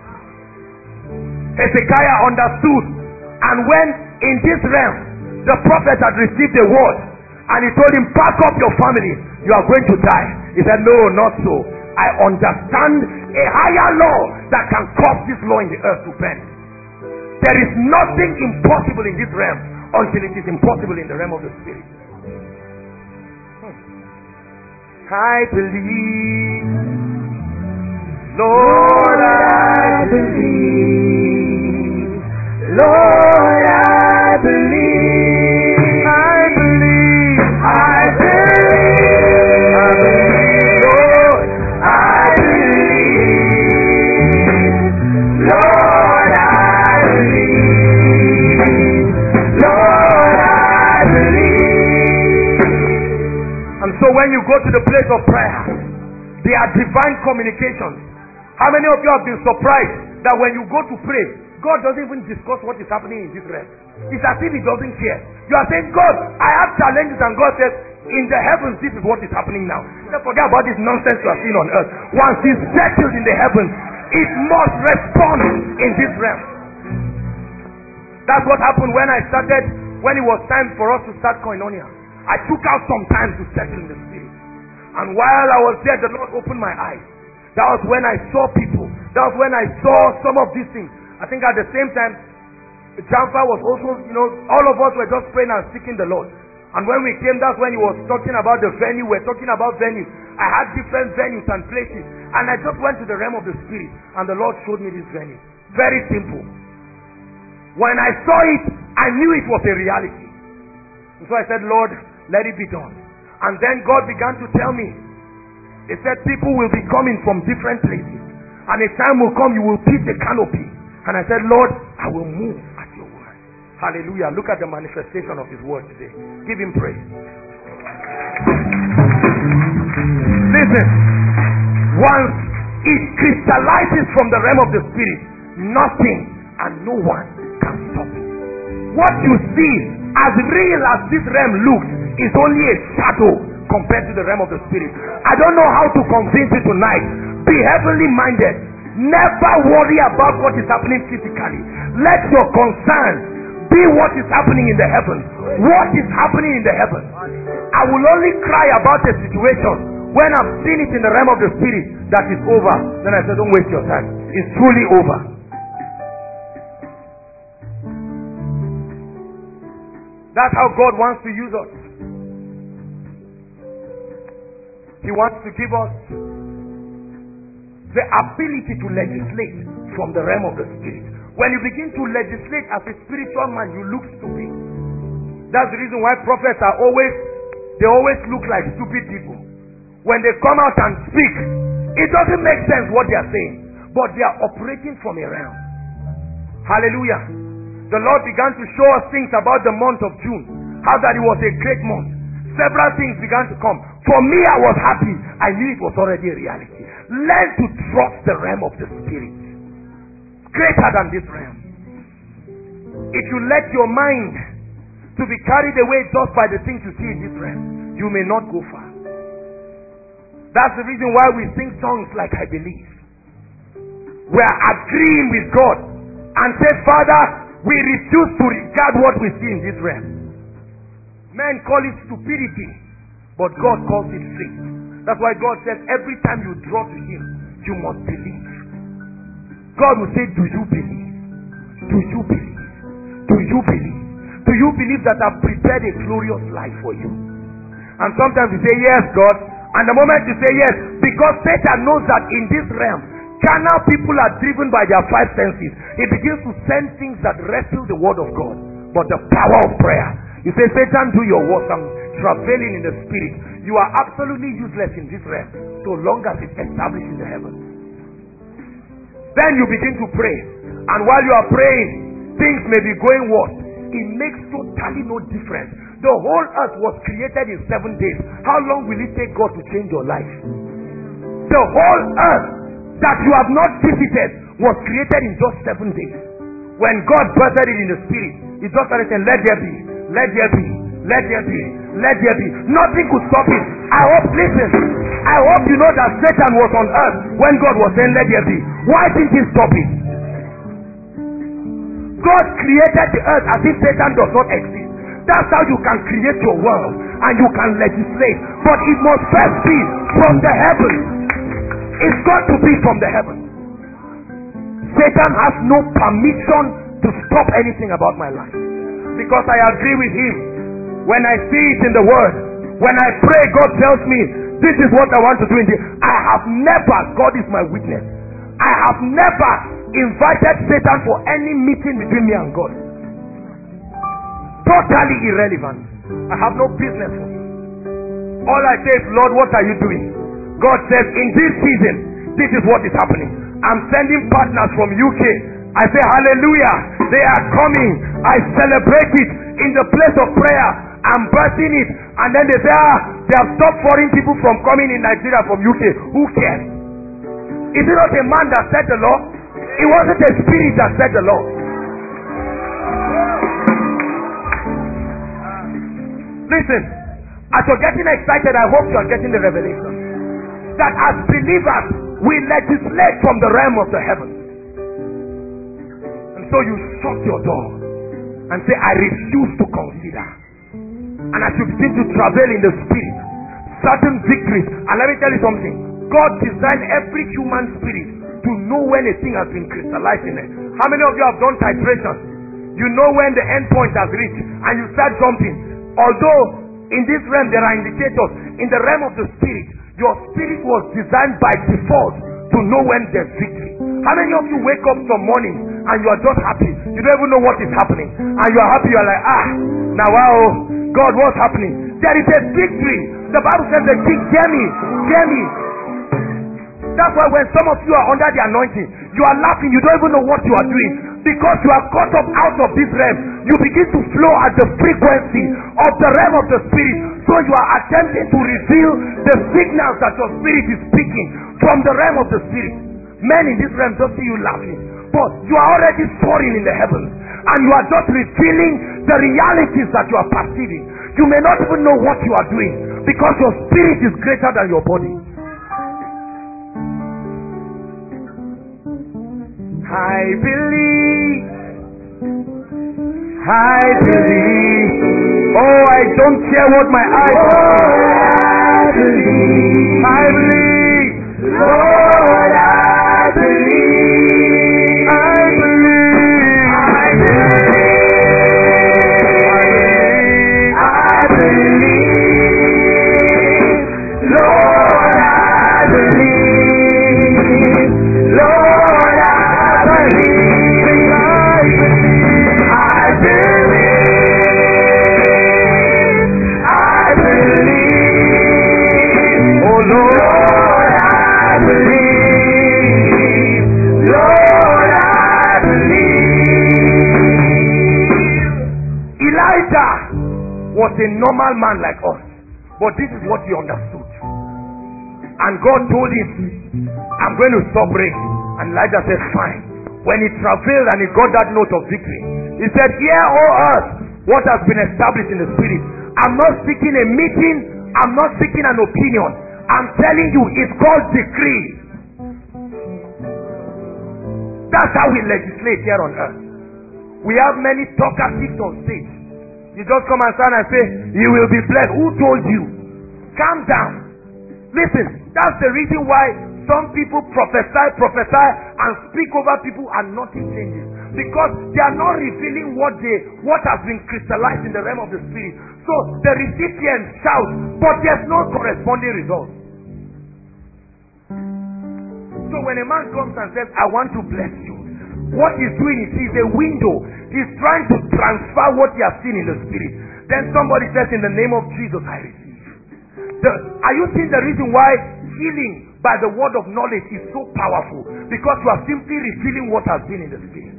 Hezekiah understood. And when in this realm, the prophet had received a word, and he told him, pack up your family, you are going to die. He said, no, not so. I understand a higher law that can cause this law in the earth to bend. There is nothing impossible in this realm until it is impossible in the realm of the spirit. I believe, Lord, I believe, Lord, I believe, I believe, I believe, I believe, Lord, I believe, Lord, I believe, Lord, I believe. And so when you go to the place of prayer, there are divine communications. How many of you have been surprised that when you go to pray, God doesn't even discuss what is happening in this realm? It's as if he doesn't care. You are saying, God, I have challenges, and God says, in the heavens, this is what is happening now. Don't forget about this nonsense you are seeing on earth. Once it's settled in the heavens, it must respond in this realm. That's what happened when it was time for us to start Koinonia. I took out some time to settle in the spirit. And while I was there, the Lord opened my eyes. That was when I saw people. That was when I saw some of these things. I think at the same time, Jamfa was also, all of us were just praying and seeking the Lord. And when we came, that's when he was talking about the venue. We're talking about venues. I had different venues and places. And I just went to the realm of the spirit. And the Lord showed me this venue. Very simple. When I saw it, I knew it was a reality. And so I said, Lord, let it be done. And then God began to tell me, he said, people will be coming from different places. And a time will come, you will pitch a canopy. And I said, Lord, I will move at your word. Hallelujah. Look at the manifestation of his word today. Give him praise. Listen. Once it crystallizes from the realm of the spirit, nothing and no one can stop it. What you see, as real as this realm looks, is only a shadow compared to the realm of the spirit. I don't know how to convince you tonight. Be heavenly minded. Never worry about what is happening physically. Let your concern be what is happening in the heavens. What is happening in the heavens? I will only cry about a situation when I've seen it in the realm of the spirit that is over. Then I say, don't waste your time. It's truly over. That's how God wants to use us. He wants to give us the ability to legislate from the realm of the spirit. When you begin to legislate as a spiritual man, you look stupid. That's the reason why prophets are always look like stupid people. When they come out and speak, it doesn't make sense what they are saying, but they are operating from a realm. Hallelujah. The Lord began to show us things about the month of June, how that it was a great month. Several things began to come. For me, I was happy. I knew it was already a reality. Learn to trust the realm of the spirit. Greater than this realm. If you let your mind to be carried away just by the things you see in this realm, you may not go far. That's the reason why we sing songs like I Believe. We are agreeing with God and say, Father, we refuse to regard what we see in this realm. Men call it stupidity, but God calls it faith. That's why God says every time you draw to him, you must believe. God will say, do you believe? Do you believe? Do you believe? Do you believe that I've prepared a glorious life for you? And sometimes you say, yes, God. And the moment you say yes, Because Satan knows that in this realm, carnal people are driven by their five senses. He begins to send things that wrestle the word of God. But the power of prayer. You say, Satan, do your work. I'm traveling in the spirit. You are absolutely useless in this realm so long as it's established in the heavens. Then you begin to pray. And while you are praying, things may be going worse. It makes totally no difference. The whole earth was created in 7 days. How long will it take God to change your life? The whole earth that you have not visited was created in just 7 days. When God birthed it in the spirit, He just started saying, let there be, let there be, let there be, let there be. Nothing could stop it. I hope you know that Satan was on earth when God was saying, let there be. Why didn't He stop it? God created the earth as if Satan does not exist. That's how you can create your world and you can legislate. But it must first be from the heavens. It's got to be from the heavens. Satan has no permission to stop anything about my life. Because I agree with him. When I see it in the word, when I pray, God tells me, this is what I want to do in this. I have never, God is my witness, I have never invited Satan for any meeting between me and God. Totally irrelevant. I have no business for him. All I say is, Lord, what are you doing? God says, in this season, this is what is happening. I'm sending partners from UK. I say, hallelujah, they are coming. I celebrate it in the place of prayer. I'm birthing it. And then they say, they have stopped foreign people from coming in Nigeria from UK. Who cares? Is it not a man that set the law? It wasn't a spirit that set the law. Listen, as you're getting excited, I hope you're getting the revelation that as believers, we legislate from the realm of the heavens. And so you shut your door and say, I refuse to consider. And as you begin to travel in the spirit, certain victories. And let me tell you something. God designed every human spirit to know when a thing has been crystallized in it. How many of you have done titration? You know when the end point has reached and you start jumping. Although in this realm there are indicators, in the realm of the spirit, your spirit was designed by default to know when there's victory. How many of you wake up some morning and you are just happy? You don't even know what is happening. And you are happy, you are like, now wow, God, what's happening? There is a victory. The Bible says the king, hear me. That's why when some of you are under the anointing, you are laughing, you don't even know what you are doing. Because you are caught up out of this realm, you begin to flow at the frequency of the realm of the spirit. So you are attempting to reveal the signals that your spirit is speaking from the realm of the spirit. Men in this realm just see you laughing, but you are already soaring in the heavens, and you are just revealing the realities that you are perceiving. You may not even know what you are doing because your spirit is greater than your body. I believe. Oh, I don't care what my eyes see. I believe. Lord, I believe. I believe. I believe. I believe. Lord, I believe. Lord, was a normal man like us, but this is what he understood. And God told him, I'm going to stop rain. And Elijah said, fine. When he traveled and he got that note of victory, he said, hear, O earth, what has been established in the spirit. I'm not seeking a meeting, I'm not seeking an opinion. I'm telling you, it's called decree. That's how we legislate here on earth. We have many talkatives on stage. You just come and stand and say, you will be blessed. Who told you? Calm down. Listen, that's the reason why some people prophesy and speak over people and nothing changes. Because they are not revealing what has been crystallized in the realm of the spirit. So the recipient shouts, but there's no corresponding result. when a man comes and says, I want to bless you, what he's doing is he's a window. He's trying to transfer what he has seen in the spirit. Then somebody says, in the name of Jesus, I receive. Are you seeing the reason why healing by the word of knowledge is so powerful? Because you are simply revealing what has been in the spirit.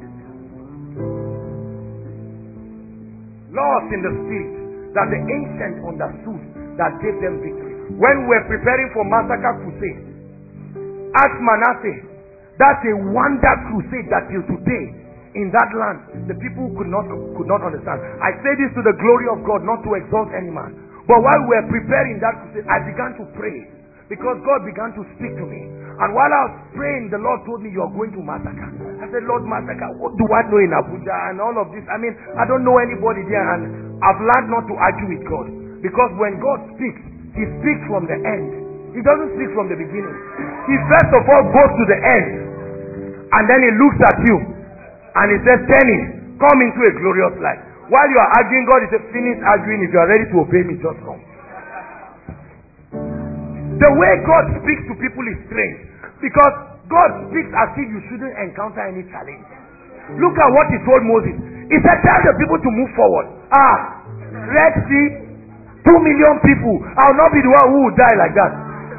Laws in the spirit that the ancients understood that gave them victory. When we were preparing for Massacre Crusade, ask Manasseh, that's a wonder crusade that till today in that land the people could not understand. I say this to the glory of God, not to exalt any man. But while we were preparing that crusade, I began to pray because God began to speak to me. And while I was praying, the Lord told me, you are going to Massacre. I said, Lord, Massacre, what do I know in Abuja and all of this? I mean, I don't know anybody there, and I've learned not to argue with God. Because when God speaks, He speaks from the end. He doesn't speak from the beginning. He first of all goes to the end, and then He looks at you and He says, Kenny, come into a glorious life. While you are arguing, God is finish arguing. If you are ready to obey me, just come. The way God speaks to people is strange, because God speaks as if you shouldn't encounter any challenge. Look at what He told Moses. He said, tell the people to move forward. Red Sea, 2 million people. I'll not be the one who will die like that.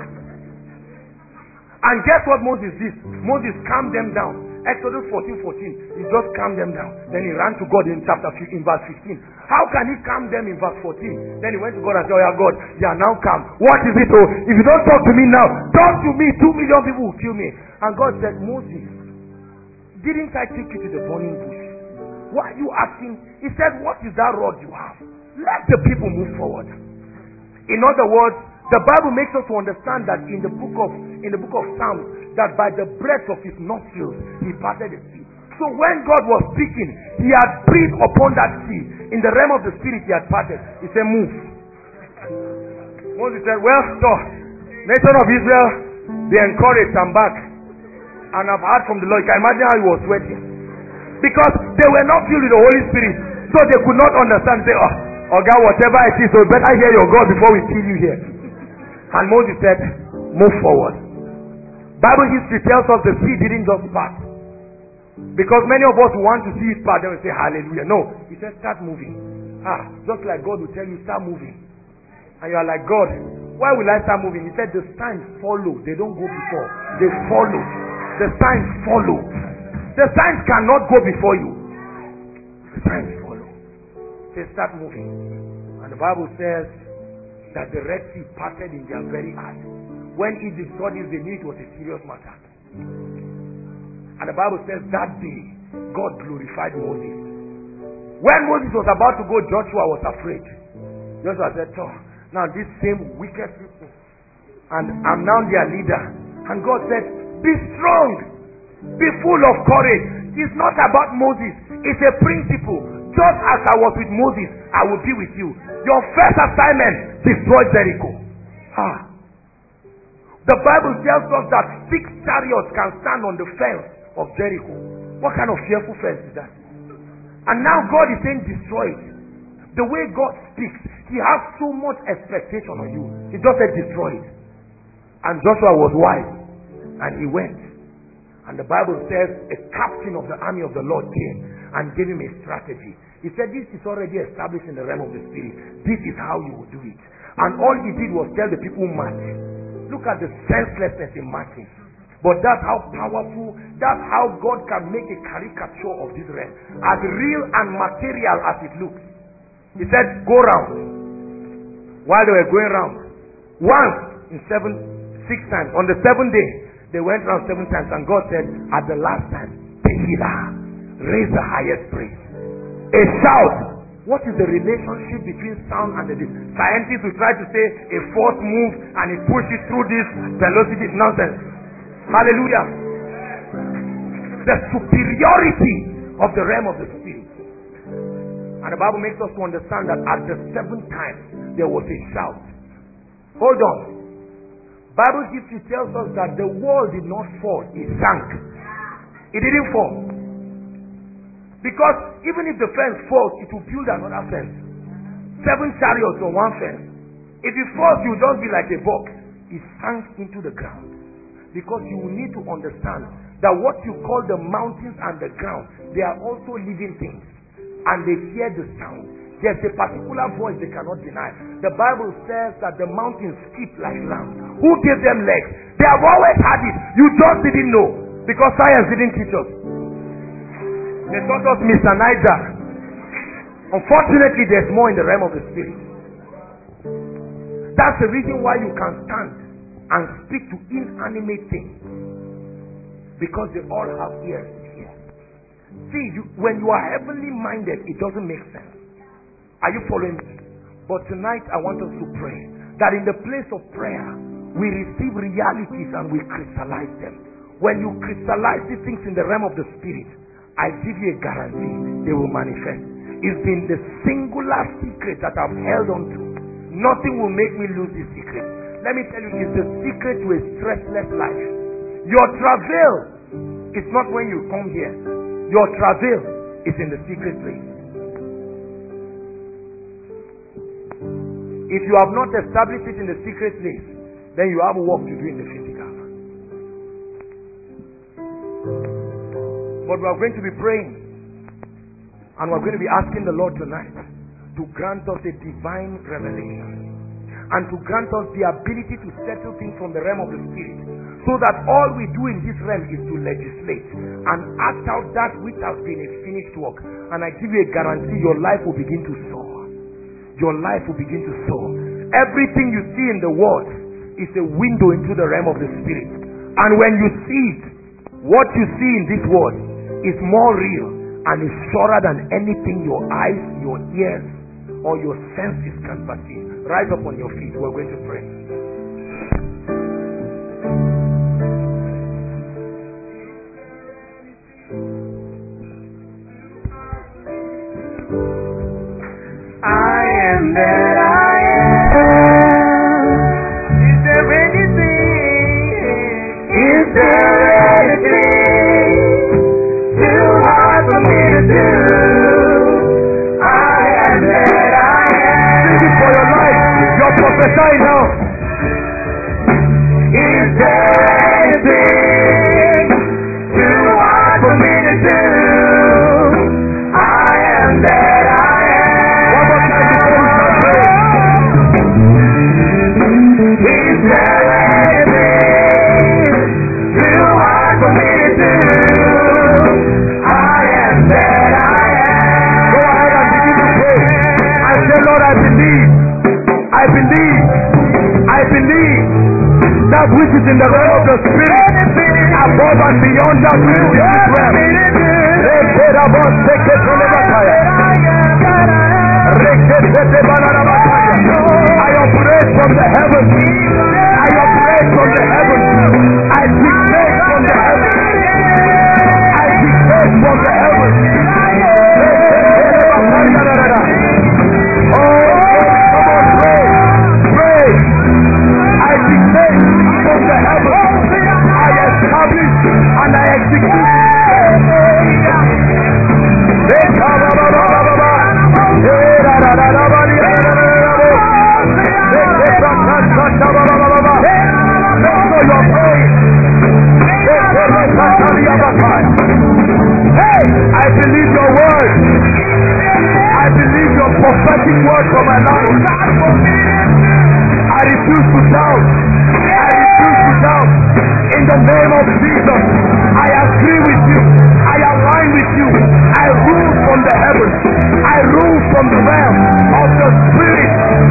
And guess what Moses did? Moses calmed them down. Exodus 14:14. He just calmed them down. Then he ran to God in verse 15. How can he calm them in verse 14? Then he went to God and said, oh yeah, God, you are now calm. What is it? Oh, if you don't talk to me now, talk to me. 2 million people will kill me. And God said, Moses, didn't I take you to the burning bush? Why are you asking? He said, what is that rod you have? Let the people move forward. In other words, the Bible makes us to understand that in the book of Psalms, that by the breath of His nostrils He parted the sea. So when God was speaking, He had breathed upon that sea. In the realm of the spirit, He had parted. He said, move. Moses said, well, so nation of Israel, they encouraged and back. And I've heard from the Lord. You can imagine how he was sweating, because they were not filled with the Holy Spirit, so they could not understand. Say, oh God, whatever it is, so better hear your God before we kill you here. And Moses said, move forward. Bible history tells us the sea didn't just part, because many of us want to see it part, then we say hallelujah. No, He said start moving. Just like God will tell you start moving, and you are like, God, why will I start moving? He said the signs follow. They don't go before, they follow. The signs follow. The signs cannot go before you. The signs follow. They start moving. And the Bible says that the Red Sea parted in their very eyes. When Egypt saw this, they knew it was a serious matter. And the Bible says that day, God glorified Moses. When Moses was about to go, Joshua was afraid. Joshua said, oh, now these same wicked people, and I'm now their leader. And God said, be strong, be full of courage. It's not about Moses, it's a principle. Just as I was with Moses, I will be with you. Your first assignment, destroy Jericho. The Bible tells us that 6 chariots can stand on the fence of Jericho. What kind of fearful fence is that? And now God is saying destroy it. The way God speaks, He has so much expectation on you. He just said destroy it. And Joshua was wise, and he went. And the Bible says a captain of the army of the Lord came and gave him a strategy. He said, this is already established in the realm of the spirit. This is how you will do it. And all he did was tell the people, march. Look at the senselessness in marching. But that's how powerful, that's how God can make a caricature of this realm, as real and material as it looks. He said, go round. While they were going round, once in 6 times. On the 7th day, they went round 7 times, and God said, at the last time, Tehillah, raise the highest praise. A shout. What is the relationship between sound and the disc? Scientists will try to say a force moves and it pushes through this velocity. Nonsense. Hallelujah. The superiority of the realm of the spirit. And the Bible makes us to understand that at the 7th time there was a shout. Hold on. Bible history tells us that the wall did not fall, it sank. It didn't fall. Because even if the fence falls, it will build another fence. 7 chariots on one fence. If it falls, it will just be like a box. It sank into the ground. Because you will need to understand that what you call the mountains and the ground, they are also living things. And they hear the sound. There's a particular voice they cannot deny. The Bible says that the mountains skip like lambs. Who gave them legs? They have always had it. You just didn't know. Because science didn't teach us. They taught us Mr. Niger. Unfortunately, there's more in the realm of the spirit. That's the reason why you can stand and speak to inanimate things. Because they all have ears to hear. See, when you are heavenly minded, it doesn't make sense. Are you following me? But tonight I want us to pray that in the place of prayer, we receive realities and we crystallize them. When you crystallize these things in the realm of the spirit, I give you a guarantee they will manifest. It's been the singular secret that I've held on to. Nothing will make me lose this secret. Let me tell you, it's the secret to a stressless life. Your travail is not when you come here. Your travail is in the secret place. If you have not established it in the secret place, then you have work to do in the physical. But we are going to be praying, and we're going to be asking the Lord tonight to grant us a divine revelation and to grant us the ability to settle things from the realm of the spirit, so that all we do in this realm is to legislate and act out that which has been a finished work. And I give you a guarantee, your life will begin to soar. Your life will begin to soar. Everything you see in the world is a window into the realm of the spirit. And when you see it, what you see in this world is more real and is surer than anything your eyes, your ears, or your senses can perceive. Rise up on your feet. We're going to pray. I am that I am. Is there anything? Is there anything too hard for me to do? I am that I am. Sing it for your life. You're prophesying now. Is there anything too hard for me to do? I am that I am. Is there anything too hard for me to do? I am that I am. Go ahead and begin to pray. And say, Lord, I believe that which is in the realm of the spirit, above and beyond that which is in this realm. I operate from the heavens. I operate from the heavens. I dictate from the heavens. I dictate from the heavens. Oh, come on, pray. Pray. I dictate from the heavens. I establish and I execute. Hey, I believe your word. I believe your prophetic word for my life. I refuse to doubt. I refuse to doubt. In the name of Jesus, I agree with you. I align with you. I rule from the heavens. I rule from the realm of the spirit.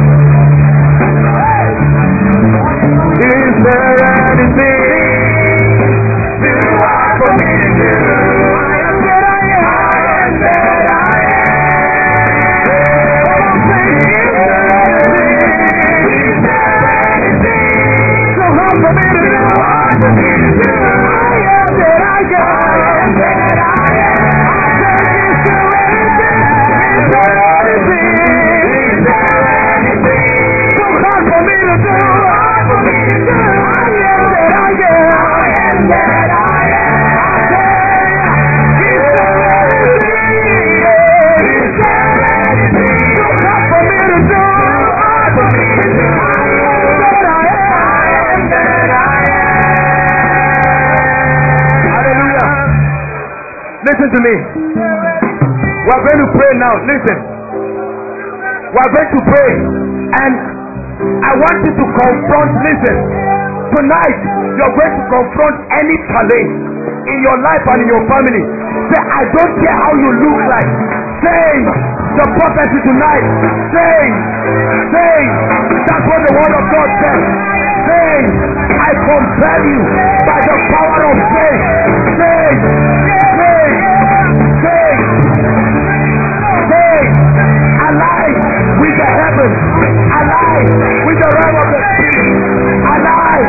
Is there anything too hard for me to do? I am that I am. I am that I am. Is there anything too hard for me to do? I am that I am. I am that I am. Is there anything? Is there anything? Listen to me. We're going to pray now. Listen. We're going to pray. And I want you to confront. Listen. Tonight, you're going to confront any challenge in your life and in your family. Say, I don't care how you look like. Say the prophecy tonight. Say. That's what the word of God says. Say, I compel you by the power of faith. Say, alive with the heavens, alive with the realm of the spirit, alive.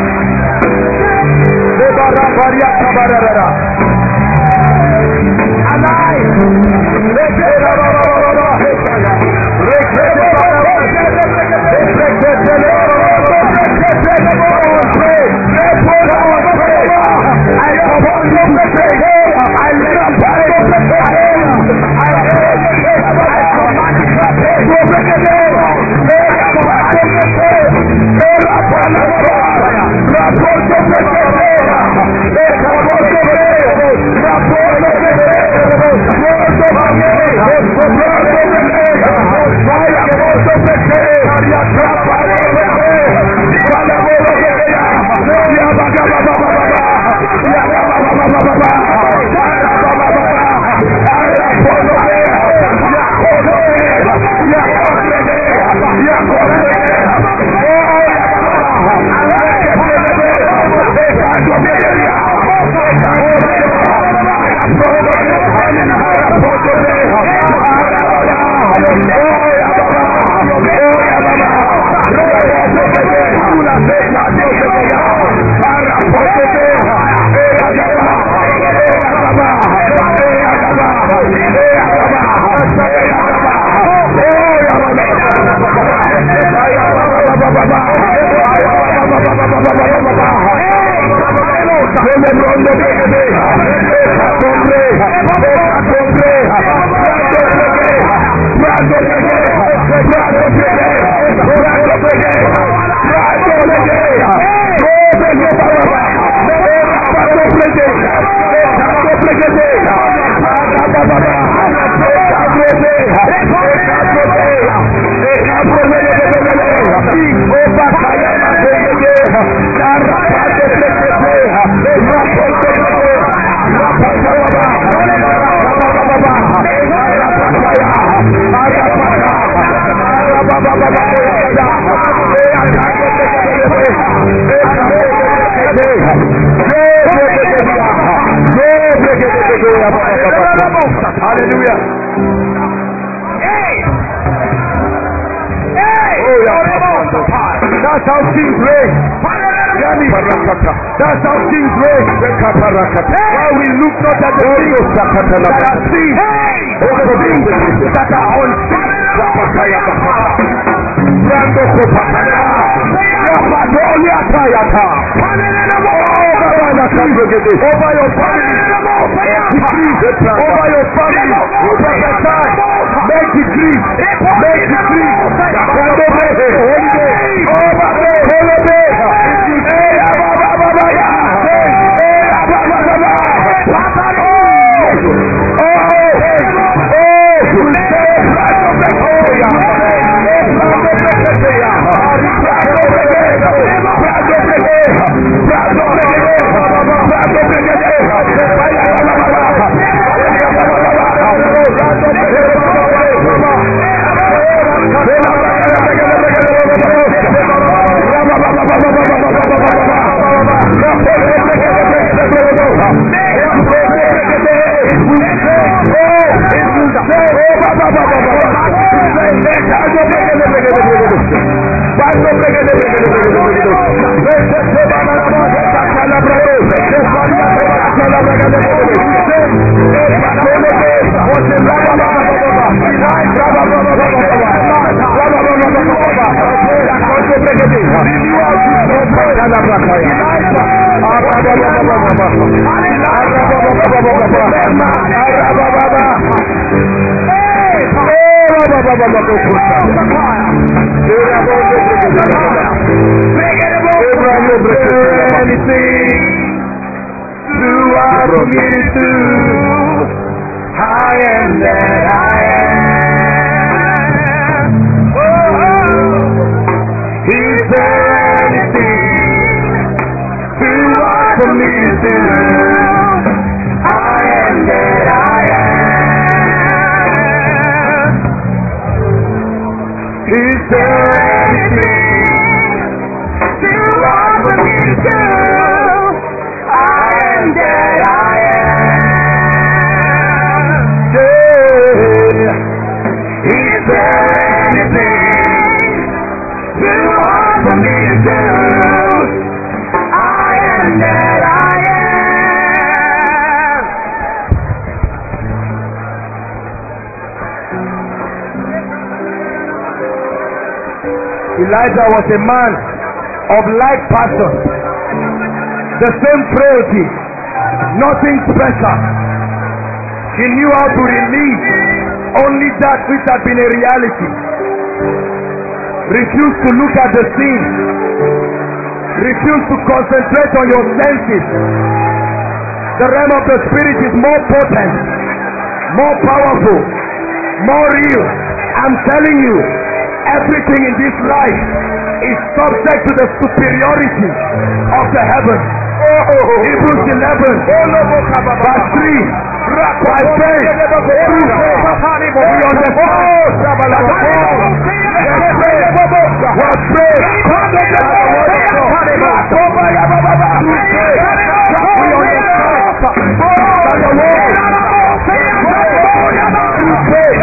Hallelujah. That's how kings reign. That's how kings reign. While we look not at the things that are seen, but the things that are unseen. Over your family, over your family, make decrees, I am that I am. Is there anything too hard for me to do? I am that I am. Is there anything too hard for me to do? I am that I am. Is there anything too hard for me to do? I am that I am. Elijah was a man of like passion, the same frailty, nothing special. He knew how to release only that which had been a reality. Refuse to look at the scene. Refuse to concentrate on your senses. The realm of the spirit is more potent, more powerful, more real. I'm telling you, everything in this life is subject to the superiority of the heavens. Hebrews 11 verse 3. By faith, through faith, we understand that the world was prayed by the word of God. Through faith, we understand that the world through faith.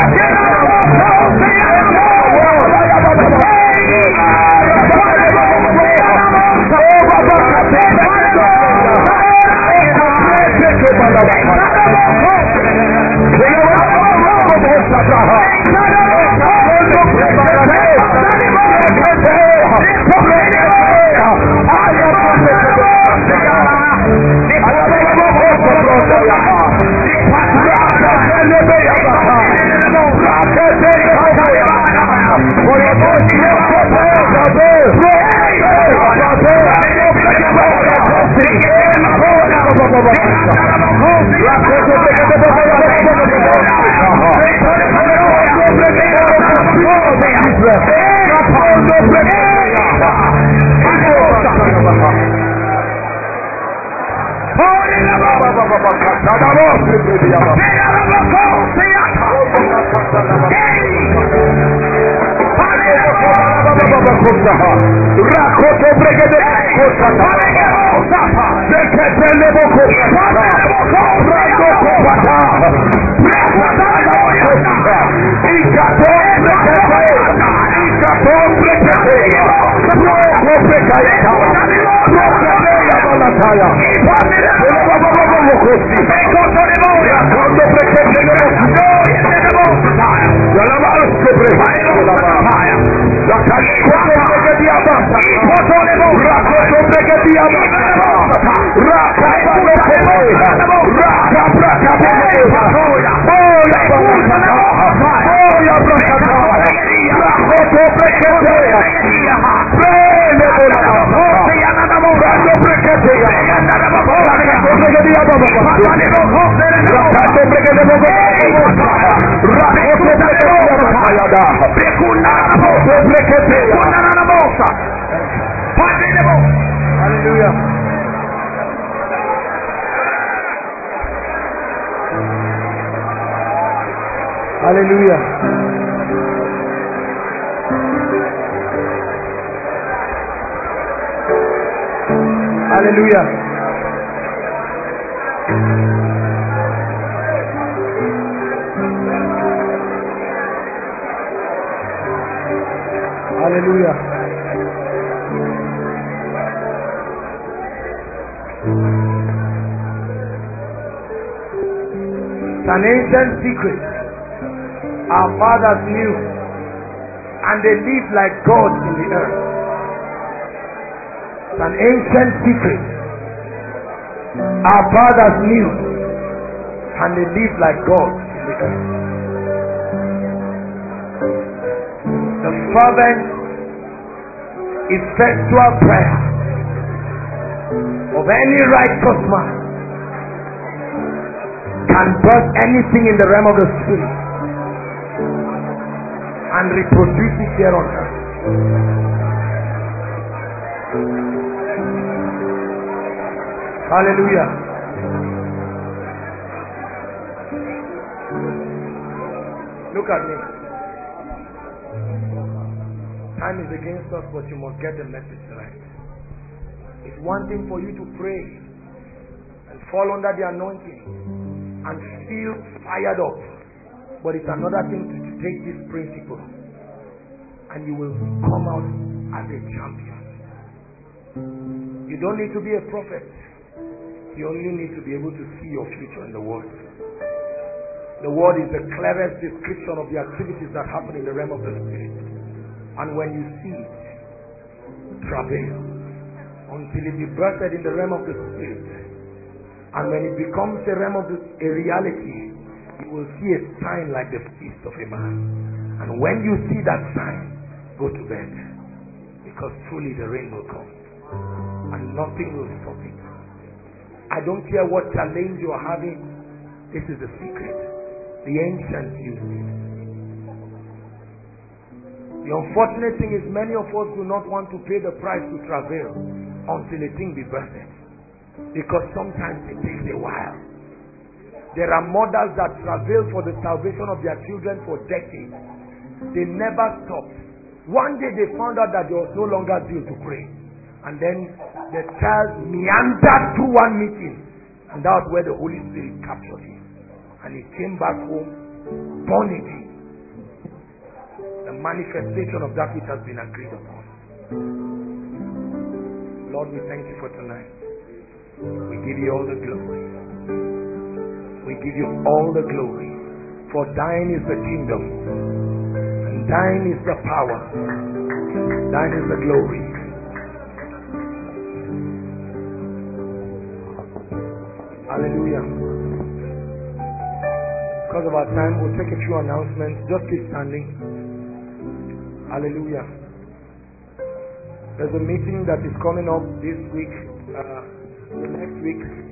Hallelujah. Hallelujah. Hallelujah. It's an ancient secret. Our fathers knew, and they lived like gods in the earth. It's an ancient secret. Our fathers knew, and they lived like gods in the earth. The fervent, effectual prayer of any righteous man can birth anything in the realm of the spirit and reproduce it here on earth. Hallelujah. Look at me. Time is against us, but you must get the message right. It's one thing for you to pray and fall under the anointing and feel fired up, but it's another thing to take this principle and you will come out as a champion. You don't need to be a prophet. You only need to be able to see your future in the word. The word is the clearest description of the activities that happen in the realm of the spirit. And when you see it, travail until it be birthed in the realm of the spirit. And when it becomes a realm of a reality, you will see a sign like the feast of a man. And when you see that sign, go to bed, because truly the rain will come and nothing will stop it. I don't care what challenge you are having. This is the secret. The ancients used it. The unfortunate thing is many of us do not want to pay the price to travail until a thing be birthed, because sometimes it takes a while. There are mothers that travail for the salvation of their children for decades. They never stopped. One day they found out that there was no longer zeal to pray, and then the child meandered through one meeting, and that was where the Holy Spirit captured him, and he came back home born again. The manifestation of that which has been agreed upon. Lord, we thank you for tonight. We give you all the glory. We give you all the glory. For thine is the kingdom, and thine is the power, thine is the glory. Hallelujah. Because of our time, we'll take a few announcements. Just keep standing. Hallelujah. There's a meeting that is coming up this week, next week.